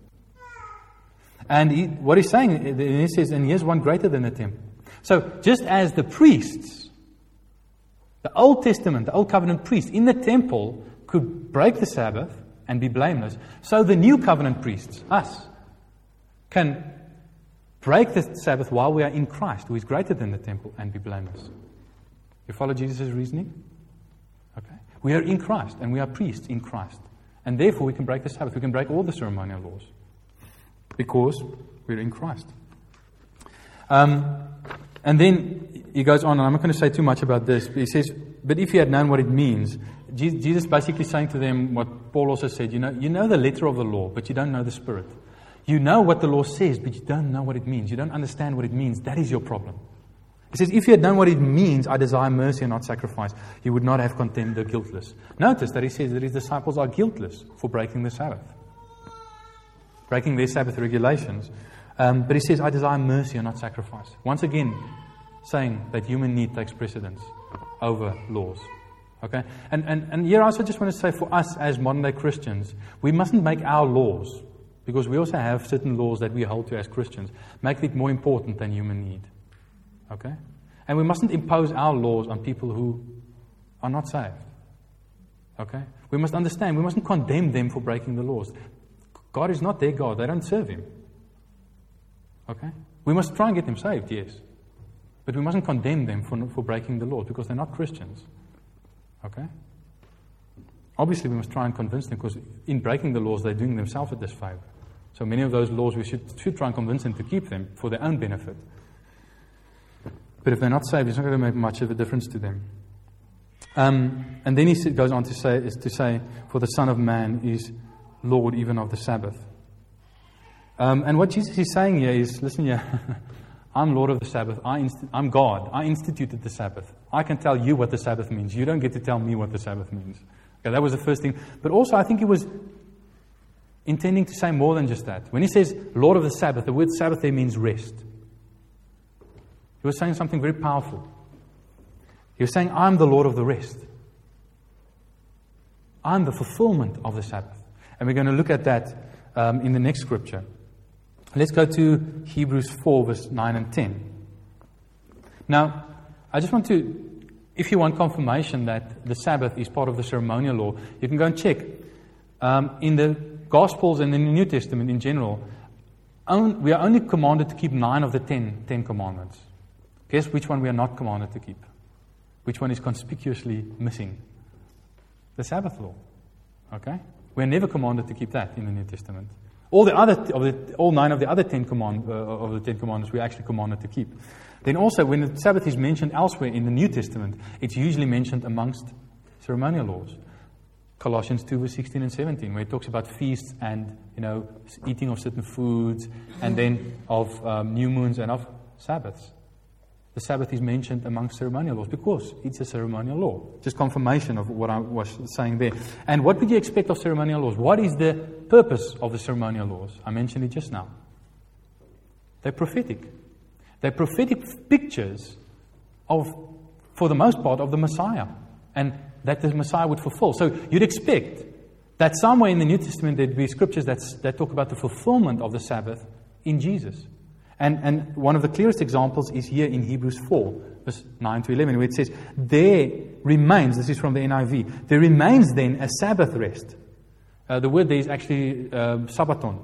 And what he's saying, he says, and here's one greater than the temple. So just as the priests, the Old Testament, the Old Covenant priests in the temple could break the Sabbath and be blameless, so the New Covenant priests, us, can break the Sabbath while we are in Christ, who is greater than the temple, and be blameless. You follow Jesus' reasoning? Okay. We are in Christ, and we are priests in Christ. And therefore we can break the Sabbath. We can break all the ceremonial laws. Because we're in Christ. And then he goes on, and I'm not going to say too much about this, but he says, but if you had known what it means, Jesus basically saying to them what Paul also said, you know the letter of the law, but you don't know the spirit. You know what the law says, but you don't know what it means. You don't understand what it means. That is your problem. He says, if you had known what it means, I desire mercy and not sacrifice, you would not have condemned the guiltless. Notice that he says that his disciples are guiltless for breaking the Sabbath, breaking their Sabbath regulations. But he says, I desire mercy and not sacrifice. Once again, saying that human need takes precedence over laws. Okay? And here I also just want to say, for us as modern-day Christians, we mustn't make our laws, because we also have certain laws that we hold to as Christians, make it more important than human need. Okay? And we mustn't impose our laws on people who are not saved. Okay? We must understand, we mustn't condemn them for breaking the laws. God is not their God. They don't serve Him. Okay? We must try and get them saved, yes. But we mustn't condemn them for breaking the laws, because they're not Christians. Okay? Obviously, we must try and convince them, because in breaking the laws, they're doing themselves a disfavor. So many of those laws, we should try and convince them to keep them for their own benefit. But if they're not saved, it's not going to make much of a difference to them. And then he goes on to say, for the Son of Man is Lord even of the Sabbath. And what Jesus is saying here is, listen here, I'm Lord of the Sabbath. I'm God. I instituted the Sabbath. I can tell you what the Sabbath means. You don't get to tell me what the Sabbath means. Okay, that was the first thing. But also, I think he was intending to say more than just that. When he says Lord of the Sabbath, the word Sabbath there means rest. He was saying something very powerful. He was saying, I'm the Lord of the rest. I'm the fulfillment of the Sabbath. And we're going to look at that in the next scripture. Let's go to Hebrews 4, verse 9 and 10. Now, I just want to, if you want confirmation that the Sabbath is part of the ceremonial law, you can go and check. In the Gospels and in the New Testament in general, we are only commanded to keep 9 of the 10 commandments. Guess which one we are not commanded to keep? Which one is conspicuously missing? The Sabbath law. Okay? We're never commanded to keep that in the New Testament. All 9 of the other 10 commandments we're actually commanded to keep. Then also, when the Sabbath is mentioned elsewhere in the New Testament, it's usually mentioned amongst ceremonial laws. Colossians 2, verse 16 and 17, where it talks about feasts and, eating of certain foods, and then of new moons and of Sabbaths. The Sabbath is mentioned amongst ceremonial laws because it's a ceremonial law. Just confirmation of what I was saying there. And what would you expect of ceremonial laws? What is the purpose of the ceremonial laws? I mentioned it just now. They're prophetic. They're prophetic pictures of, for the most part, of the Messiah. And that the Messiah would fulfill. So you'd expect that somewhere in the New Testament there'd be scriptures that talk about the fulfillment of the Sabbath in Jesus. And one of the clearest examples is here in Hebrews 4, verse 9 to 11, where it says, there remains, this is from the NIV, there remains then a Sabbath rest. The word there is actually Sabbaton.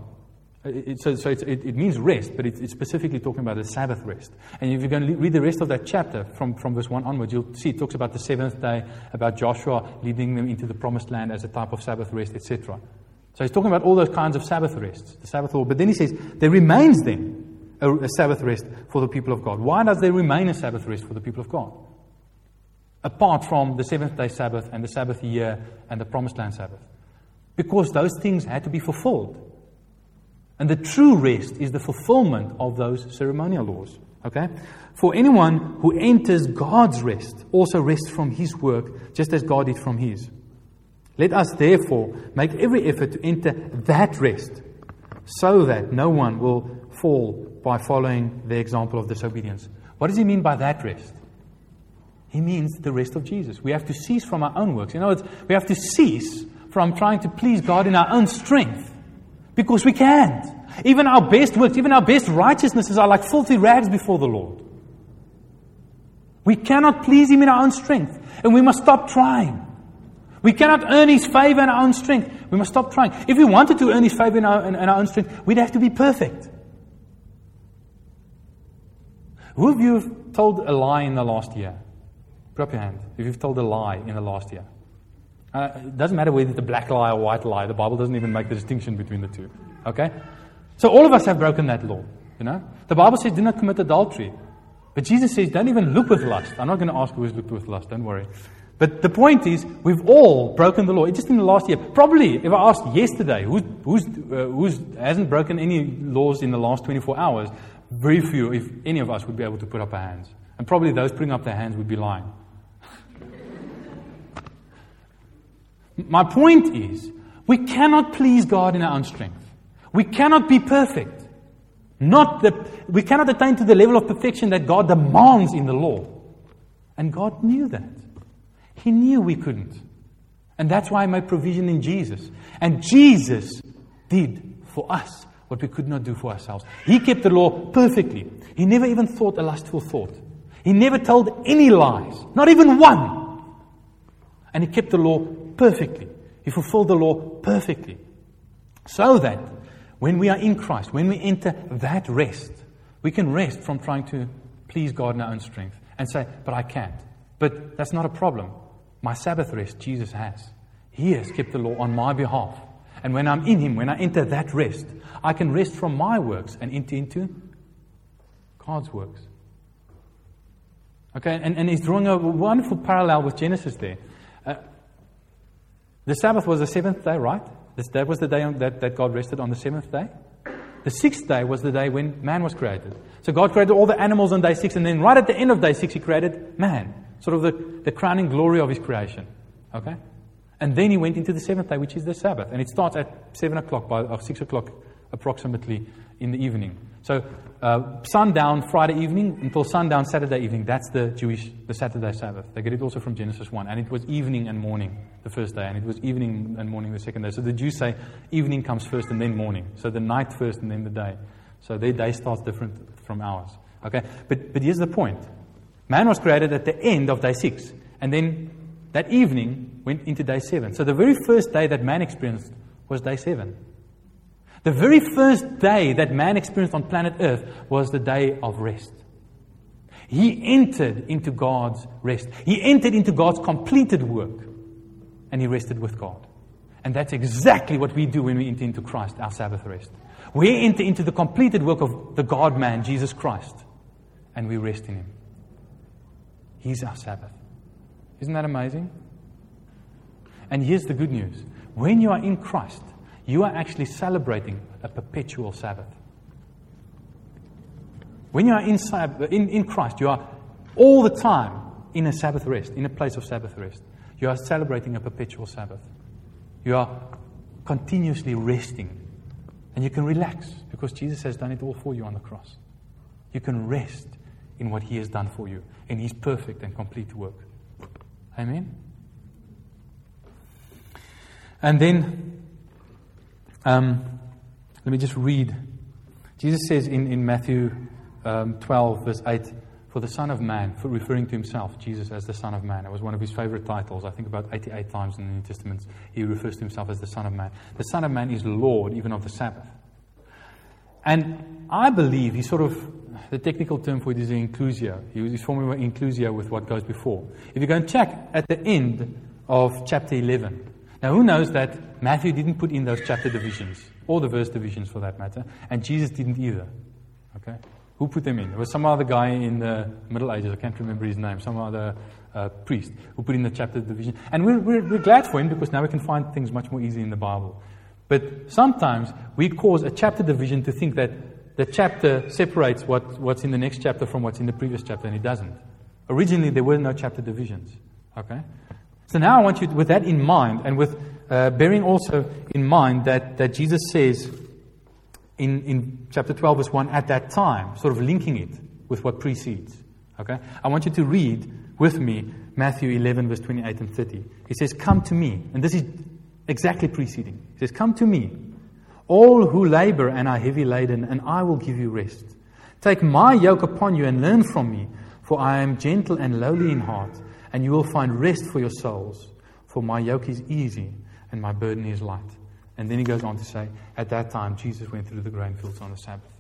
It means rest, but it's specifically talking about a Sabbath rest. And if you're going to read the rest of that chapter from verse 1 onwards, you'll see it talks about the seventh day, about Joshua leading them into the promised land as a type of Sabbath rest, etc. So he's talking about all those kinds of Sabbath rests, the Sabbath law. But then he says, there remains then a Sabbath rest for the people of God. Why does there remain a Sabbath rest for the people of God? Apart from the seventh-day Sabbath and the Sabbath year and the Promised Land Sabbath. Because those things had to be fulfilled. And the true rest is the fulfillment of those ceremonial laws. Okay? For anyone who enters God's rest also rests from his work, just as God did from his. Let us therefore make every effort to enter that rest, so that no one will fall by following the example of disobedience. What does he mean by that rest? He means the rest of Jesus. We have to cease from our own works. In other words, we have to cease from trying to please God in our own strength. Because we can't. Even our best works, even our best righteousnesses are like filthy rags before the Lord. We cannot please Him in our own strength. And we must stop trying. We cannot earn His favor in our own strength. We must stop trying. If we wanted to earn His favor in our own strength, we'd have to be perfect. Who of you have told a lie in the last year? Put up your hand if you've told a lie in the last year. It doesn't matter whether it's a black lie or white lie. The Bible doesn't even make the distinction between the two. Okay? So all of us have broken that law. The Bible says do not commit adultery. But Jesus says don't even look with lust. I'm not going to ask who has looked with lust. Don't worry. But the point is, we've all broken the law. Just in the last year. Probably, if I asked yesterday, who's hasn't broken any laws in the last 24 hours, very few, if any of us, would be able to put up our hands. And probably those putting up their hands would be lying. My point is, we cannot please God in our own strength. We cannot be perfect. We cannot attain to the level of perfection that God demands in the law. And God knew that. He knew we couldn't. And that's why He made provision in Jesus. And Jesus did for us what we could not do for ourselves. He kept the law perfectly. He never even thought a lustful thought. He never told any lies. Not even one. And He kept the law perfectly. He fulfilled the law perfectly. So that when we are in Christ, when we enter that rest, we can rest from trying to please God in our own strength and say, but I can't. But that's not a problem. My Sabbath rest, Jesus has. He has kept the law on my behalf. And when I'm in Him, when I enter that rest, I can rest from my works and enter into God's works. Okay, and He's drawing a wonderful parallel with Genesis there. The Sabbath was the seventh day, right? That was the day that God rested on the seventh day. The sixth day was the day when man was created. So God created all the animals on day 6, and then right at the end of day 6, He created man. Sort of the crowning glory of His creation. Okay? And then He went into the seventh day, which is the Sabbath. And it starts at 7 o'clock, or 6 o'clock approximately in the evening. So sundown Friday evening until sundown Saturday evening, that's the Saturday Sabbath. They get it also from Genesis 1. And it was evening and morning the first day, and it was evening and morning the second day. So the Jews say evening comes first and then morning. So the night first and then the day. So their day starts different from ours. Okay? But here's the point. Man was created at the end of day 6. And then that evening went into day 7. So the very first day that man experienced was day 7. The very first day that man experienced on planet Earth was the day of rest. He entered into God's rest. He entered into God's completed work. And he rested with God. And that's exactly what we do when we enter into Christ, our Sabbath rest. We enter into the completed work of the God-man, Jesus Christ. And we rest in Him. He's our Sabbath. Isn't that amazing? And here's the good news. When you are in Christ, you are actually celebrating a perpetual Sabbath. When you are in Christ, you are all the time in a Sabbath rest, in a place of Sabbath rest. You are celebrating a perpetual Sabbath. You are continuously resting. And you can relax because Jesus has done it all for you on the cross. You can rest in what He has done for you, in His perfect and complete work. Amen? And then, let me just read. Jesus says in Matthew 12, verse 8, for the Son of Man, for referring to Himself, Jesus as the Son of Man. It was one of His favorite titles. I think about 88 times in the New Testament, He refers to Himself as the Son of Man. The Son of Man is Lord, even of the Sabbath. And I believe He's sort of, the technical term for it is inclusio. He's forming inclusio with what goes before. If you go and check at the end of chapter 11, now who knows that Matthew didn't put in those chapter divisions, or the verse divisions for that matter, and Jesus didn't either. Okay? Who put them in? There was some other guy in the Middle Ages, I can't remember his name, some other priest who put in the chapter division. And we're glad for him because now we can find things much more easy in the Bible. But sometimes we cause a chapter division to think that the chapter separates what's in the next chapter from what's in the previous chapter, and it doesn't. Originally, there were no chapter divisions. Okay? So now I want you, with that in mind, and with bearing also in mind that Jesus says in chapter 12, verse 1, at that time, sort of linking it with what precedes. Okay? I want you to read with me Matthew 11, verse 28 and 30. He says, come to me. And this is exactly preceding. He says, come to me, all who labor and are heavy laden, and I will give you rest. Take my yoke upon you and learn from me, for I am gentle and lowly in heart, and you will find rest for your souls. For my yoke is easy and my burden is light. And then he goes on to say, at that time, Jesus went through the grain fields on the Sabbath.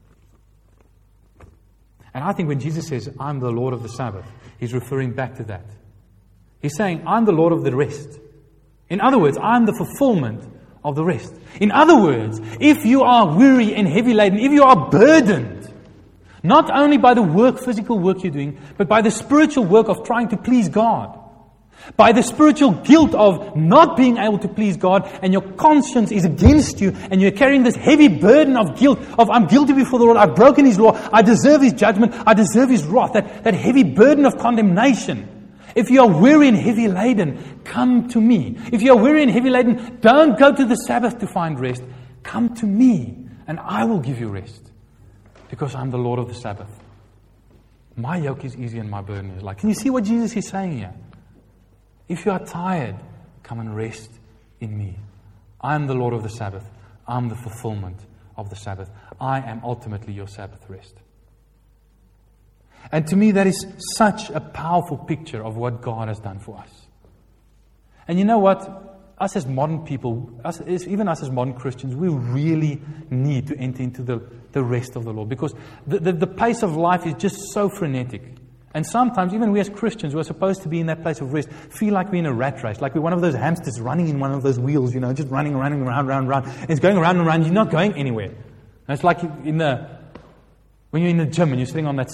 And I think when Jesus says, I'm the Lord of the Sabbath, He's referring back to that. He's saying, I'm the Lord of the rest. In other words, I'm the fulfillment of the rest. In other words, if you are weary and heavy laden, if you are burdened, not only by the physical work you're doing, but by the spiritual work of trying to please God, By the spiritual guilt of not being able to please God, and your conscience is against you, and you're carrying this heavy burden of guilt, of I'm guilty before the Lord, I've broken His law, I deserve His judgment, I deserve His wrath, that heavy burden of condemnation. If you are weary and heavy laden, come to me. If you are weary and heavy laden, don't go to the Sabbath to find rest. Come to me, and I will give you rest, because I'm the Lord of the Sabbath. My yoke is easy and my burden is light. Can you see what Jesus is saying here? If you are tired, come and rest in me. I am the Lord of the Sabbath. I am the fulfillment of the Sabbath. I am ultimately your Sabbath rest. And to me, that is such a powerful picture of what God has done for us. And you know what? Us as modern people, even us as modern Christians, we really need to enter into the rest of the Lord, because the pace of life is just so frenetic. And sometimes, even we as Christians, who are supposed to be in that place of rest, feel like we're in a rat race, like we're one of those hamsters running in one of those wheels, just running around, and it's going around and around, you're not going anywhere. And it's like when you're in the gym and you're sitting on that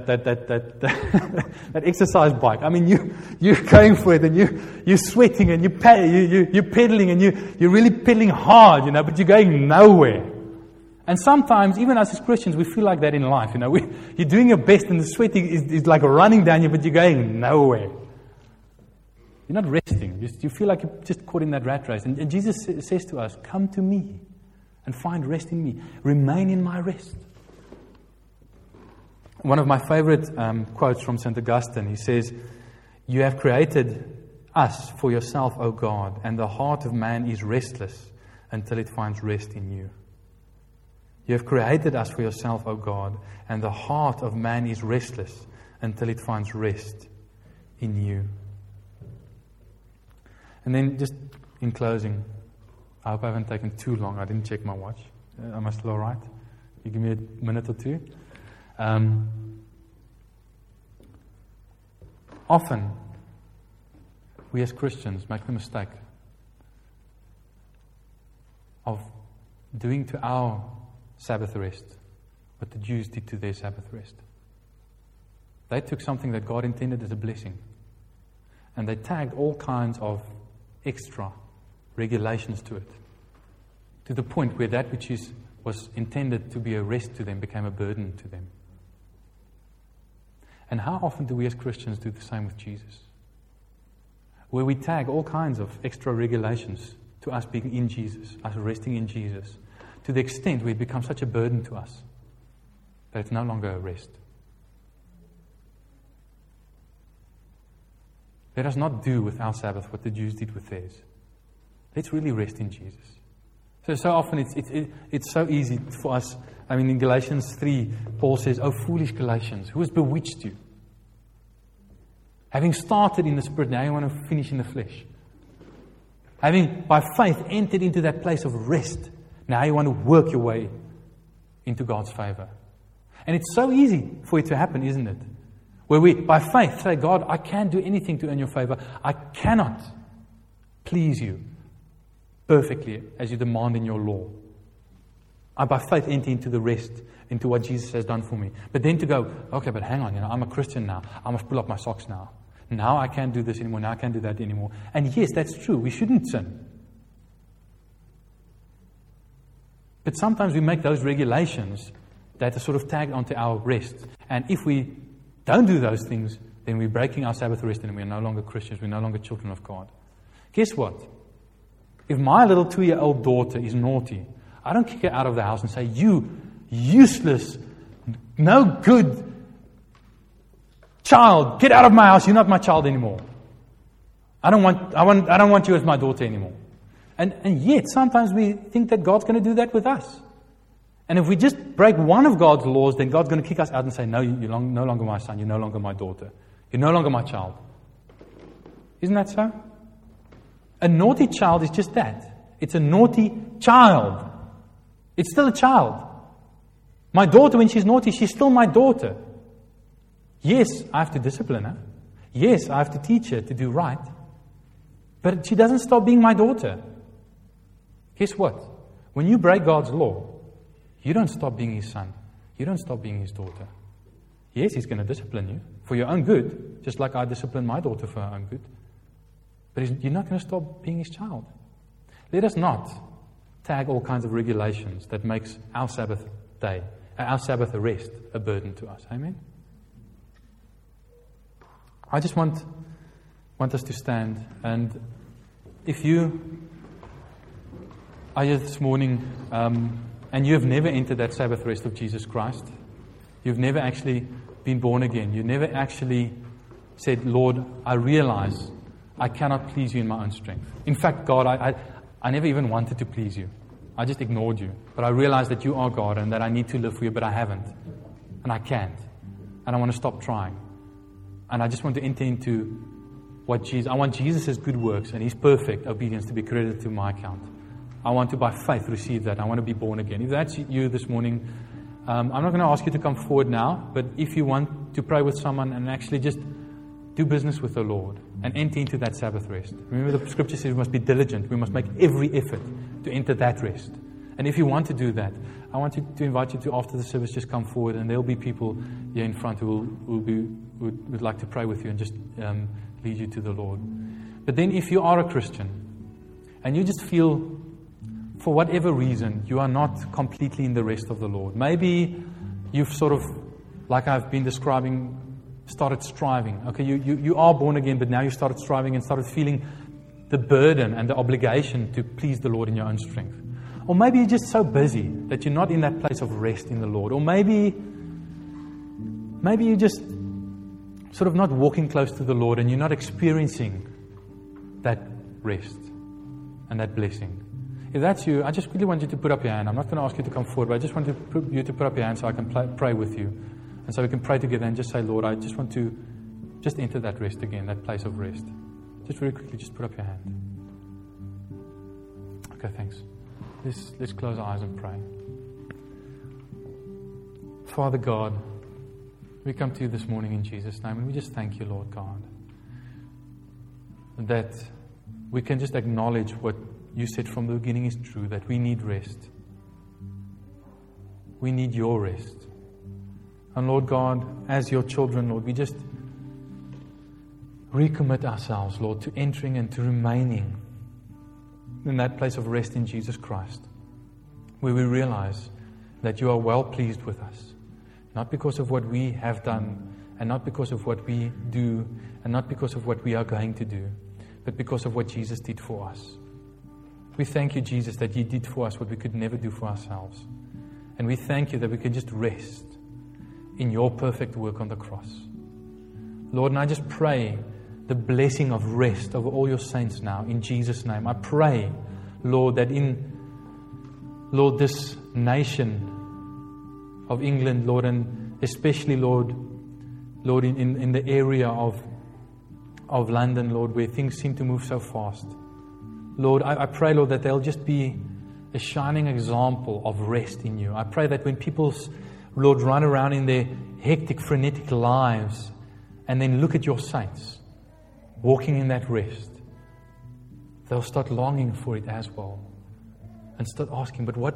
exercise bike. I mean, you're going for it, and you're sweating, and you're pedaling, and you're really pedaling hard, but you're going nowhere. And sometimes, even us as Christians, we feel like that in life. You're doing your best, and the sweating is like running down you, but you're going nowhere. You're not resting. You feel like you're just caught in that rat race. And Jesus says to us, come to me and find rest in me. Remain in my rest. One of my favorite quotes from St. Augustine, he says, you have created us for yourself, O God, and the heart of man is restless until it finds rest in you. You have created us for yourself, O God, and the heart of man is restless until it finds rest in you. And then just in closing, I hope I haven't taken too long. I didn't check my watch. Am I still all right? You give me a minute or two? Often, we as Christians make the mistake of doing to our Sabbath rest what the Jews did to their Sabbath rest. They took something that God intended as a blessing, and they tagged all kinds of extra regulations to it, to the point where that which was intended to be a rest to them became a burden to them. And how often do we as Christians do the same with Jesus? Where we tag all kinds of extra regulations to us being in Jesus, us resting in Jesus, to the extent where it becomes such a burden to us that it's no longer a rest. Let us not do with our Sabbath what the Jews did with theirs. Let's really rest in Jesus. So often it's so easy for us. I mean, in Galatians 3, Paul says, "O foolish Galatians, who has bewitched you? Having started in the Spirit, now you want to finish in the flesh. Having, by faith, entered into that place of rest, now you want to work your way into God's favor." And it's so easy for it to happen, isn't it? Where we, by faith, say, "God, I can't do anything to earn your favor. I cannot please you perfectly as you demand in your law. I, by faith, enter into the rest, into what Jesus has done for me." But then to go, okay, but hang on, I'm a Christian now. I must pull up my socks now. Now I can't do this anymore. Now I can't do that anymore. And yes, that's true. We shouldn't sin. But sometimes we make those regulations that are sort of tagged onto our rest. And if we don't do those things, then we're breaking our Sabbath rest and we're no longer Christians. We're no longer children of God. Guess what? If my little 2-year-old daughter is naughty, I don't kick her out of the house and say, "You useless, no good child, get out of my house. You're not my child anymore. I don't want you as my daughter anymore." And yet, sometimes we think that God's going to do that with us. And if we just break one of God's laws, then God's going to kick us out and say, "No, you're no longer my son. You're no longer my daughter. You're no longer my child." Isn't that so? A naughty child is just that. It's a naughty child. It's still a child. My daughter, when she's naughty, she's still my daughter. Yes, I have to discipline her. Yes, I have to teach her to do right. But she doesn't stop being my daughter. Guess what? When you break God's law, you don't stop being His son. You don't stop being His daughter. Yes, He's going to discipline you for your own good, just like I discipline my daughter for her own good. But you're not going to stop being His child. Let us not tag all kinds of regulations that makes our Sabbath day, our Sabbath rest, a burden to us. Amen? I just want us to stand, and if you are here this morning and you have never entered that Sabbath rest of Jesus Christ, you've never actually been born again, you never actually said, Lord, I realize I cannot please you in my own strength. In fact, God, I never even wanted to please you. I just ignored you. But I realize that you are God and that I need to live for you, but I haven't. And I can't. And I want to stop trying. And I just want to enter into I want Jesus' good works and His perfect obedience to be credited to my account. I want to, by faith, receive that. I want to be born again. If that's you this morning, I'm not going to ask you to come forward now, but if you want to pray with someone and actually just do business with the Lord and enter into that Sabbath rest. Remember, the scripture says we must be diligent. We must make every effort to enter that rest. And if you want to do that, I want to invite you to, after the service, just come forward, and there'll be people here in front who would like to pray with you and just lead you to the Lord. But then if you are a Christian and you just feel, for whatever reason, you are not completely in the rest of the Lord, maybe you've sort of, like I've been describing, started striving. Okay, you are born again, but now you started striving and started feeling the burden and the obligation to please the Lord in your own strength. Or maybe you're just so busy that you're not in that place of rest in the Lord. Or maybe you're just sort of not walking close to the Lord and you're not experiencing that rest and that blessing. If that's you, I just really want you to put up your hand. I'm not going to ask you to come forward, but I just want you to put up your hand so I can pray with you. And so we can pray together and just say, Lord, I just want to just enter that rest again, that place of rest. Just very quickly, just put up your hand. Okay, thanks. Let's close our eyes and pray. Father God, we come to you this morning in Jesus' name, and we just thank you, Lord God, that we can just acknowledge what you said from the beginning is true, that we need rest. We need your rest. And Lord God, as your children, Lord, we just recommit ourselves, Lord, to entering and to remaining in that place of rest in Jesus Christ, where we realize that you are well pleased with us, not because of what we have done, and not because of what we do, and not because of what we are going to do, but because of what Jesus did for us. We thank you, Jesus, that you did for us what we could never do for ourselves. And we thank you that we can just rest in your perfect work on the cross. Lord, and I just pray the blessing of rest over all your saints now, in Jesus' name. I pray, Lord, that Lord, this nation of England, Lord, and especially, Lord, in the area of London, Lord, where things seem to move so fast. Lord, I pray, Lord, that they'll just be a shining example of rest in you. I pray that when people, Lord, run around in their hectic, frenetic lives and then look at your saints walking in that rest, they'll start longing for it as well and start asking, but what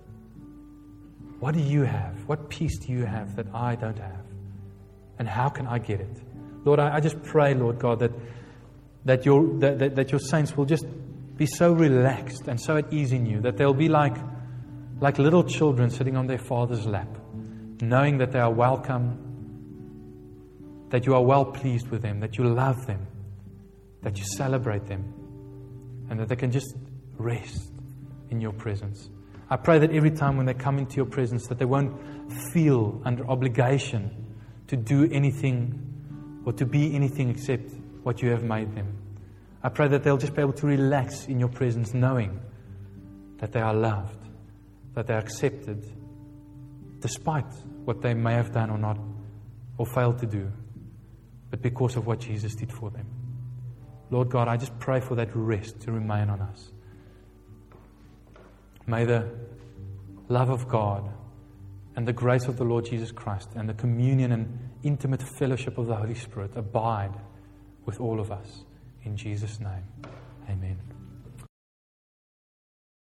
do you have? What peace do you have that I don't have? And how can I get it? Lord, I just pray, Lord God, that your saints will just be so relaxed and so at ease in you, that they'll be like little children sitting on their father's lap, knowing that they are welcome, that you are well pleased with them, that you love them, that you celebrate them, and that they can just rest in your presence. I pray that every time when they come into your presence, that they won't feel under obligation to do anything or to be anything except what you have made them. I pray that they'll just be able to relax in your presence, knowing that they are loved, that they are accepted, despite what they may have done or not, or failed to do, but because of what Jesus did for them. Lord God, I just pray for that rest to remain on us. May the love of God and the grace of the Lord Jesus Christ and the communion and intimate fellowship of the Holy Spirit abide with all of us. In Jesus' name, amen.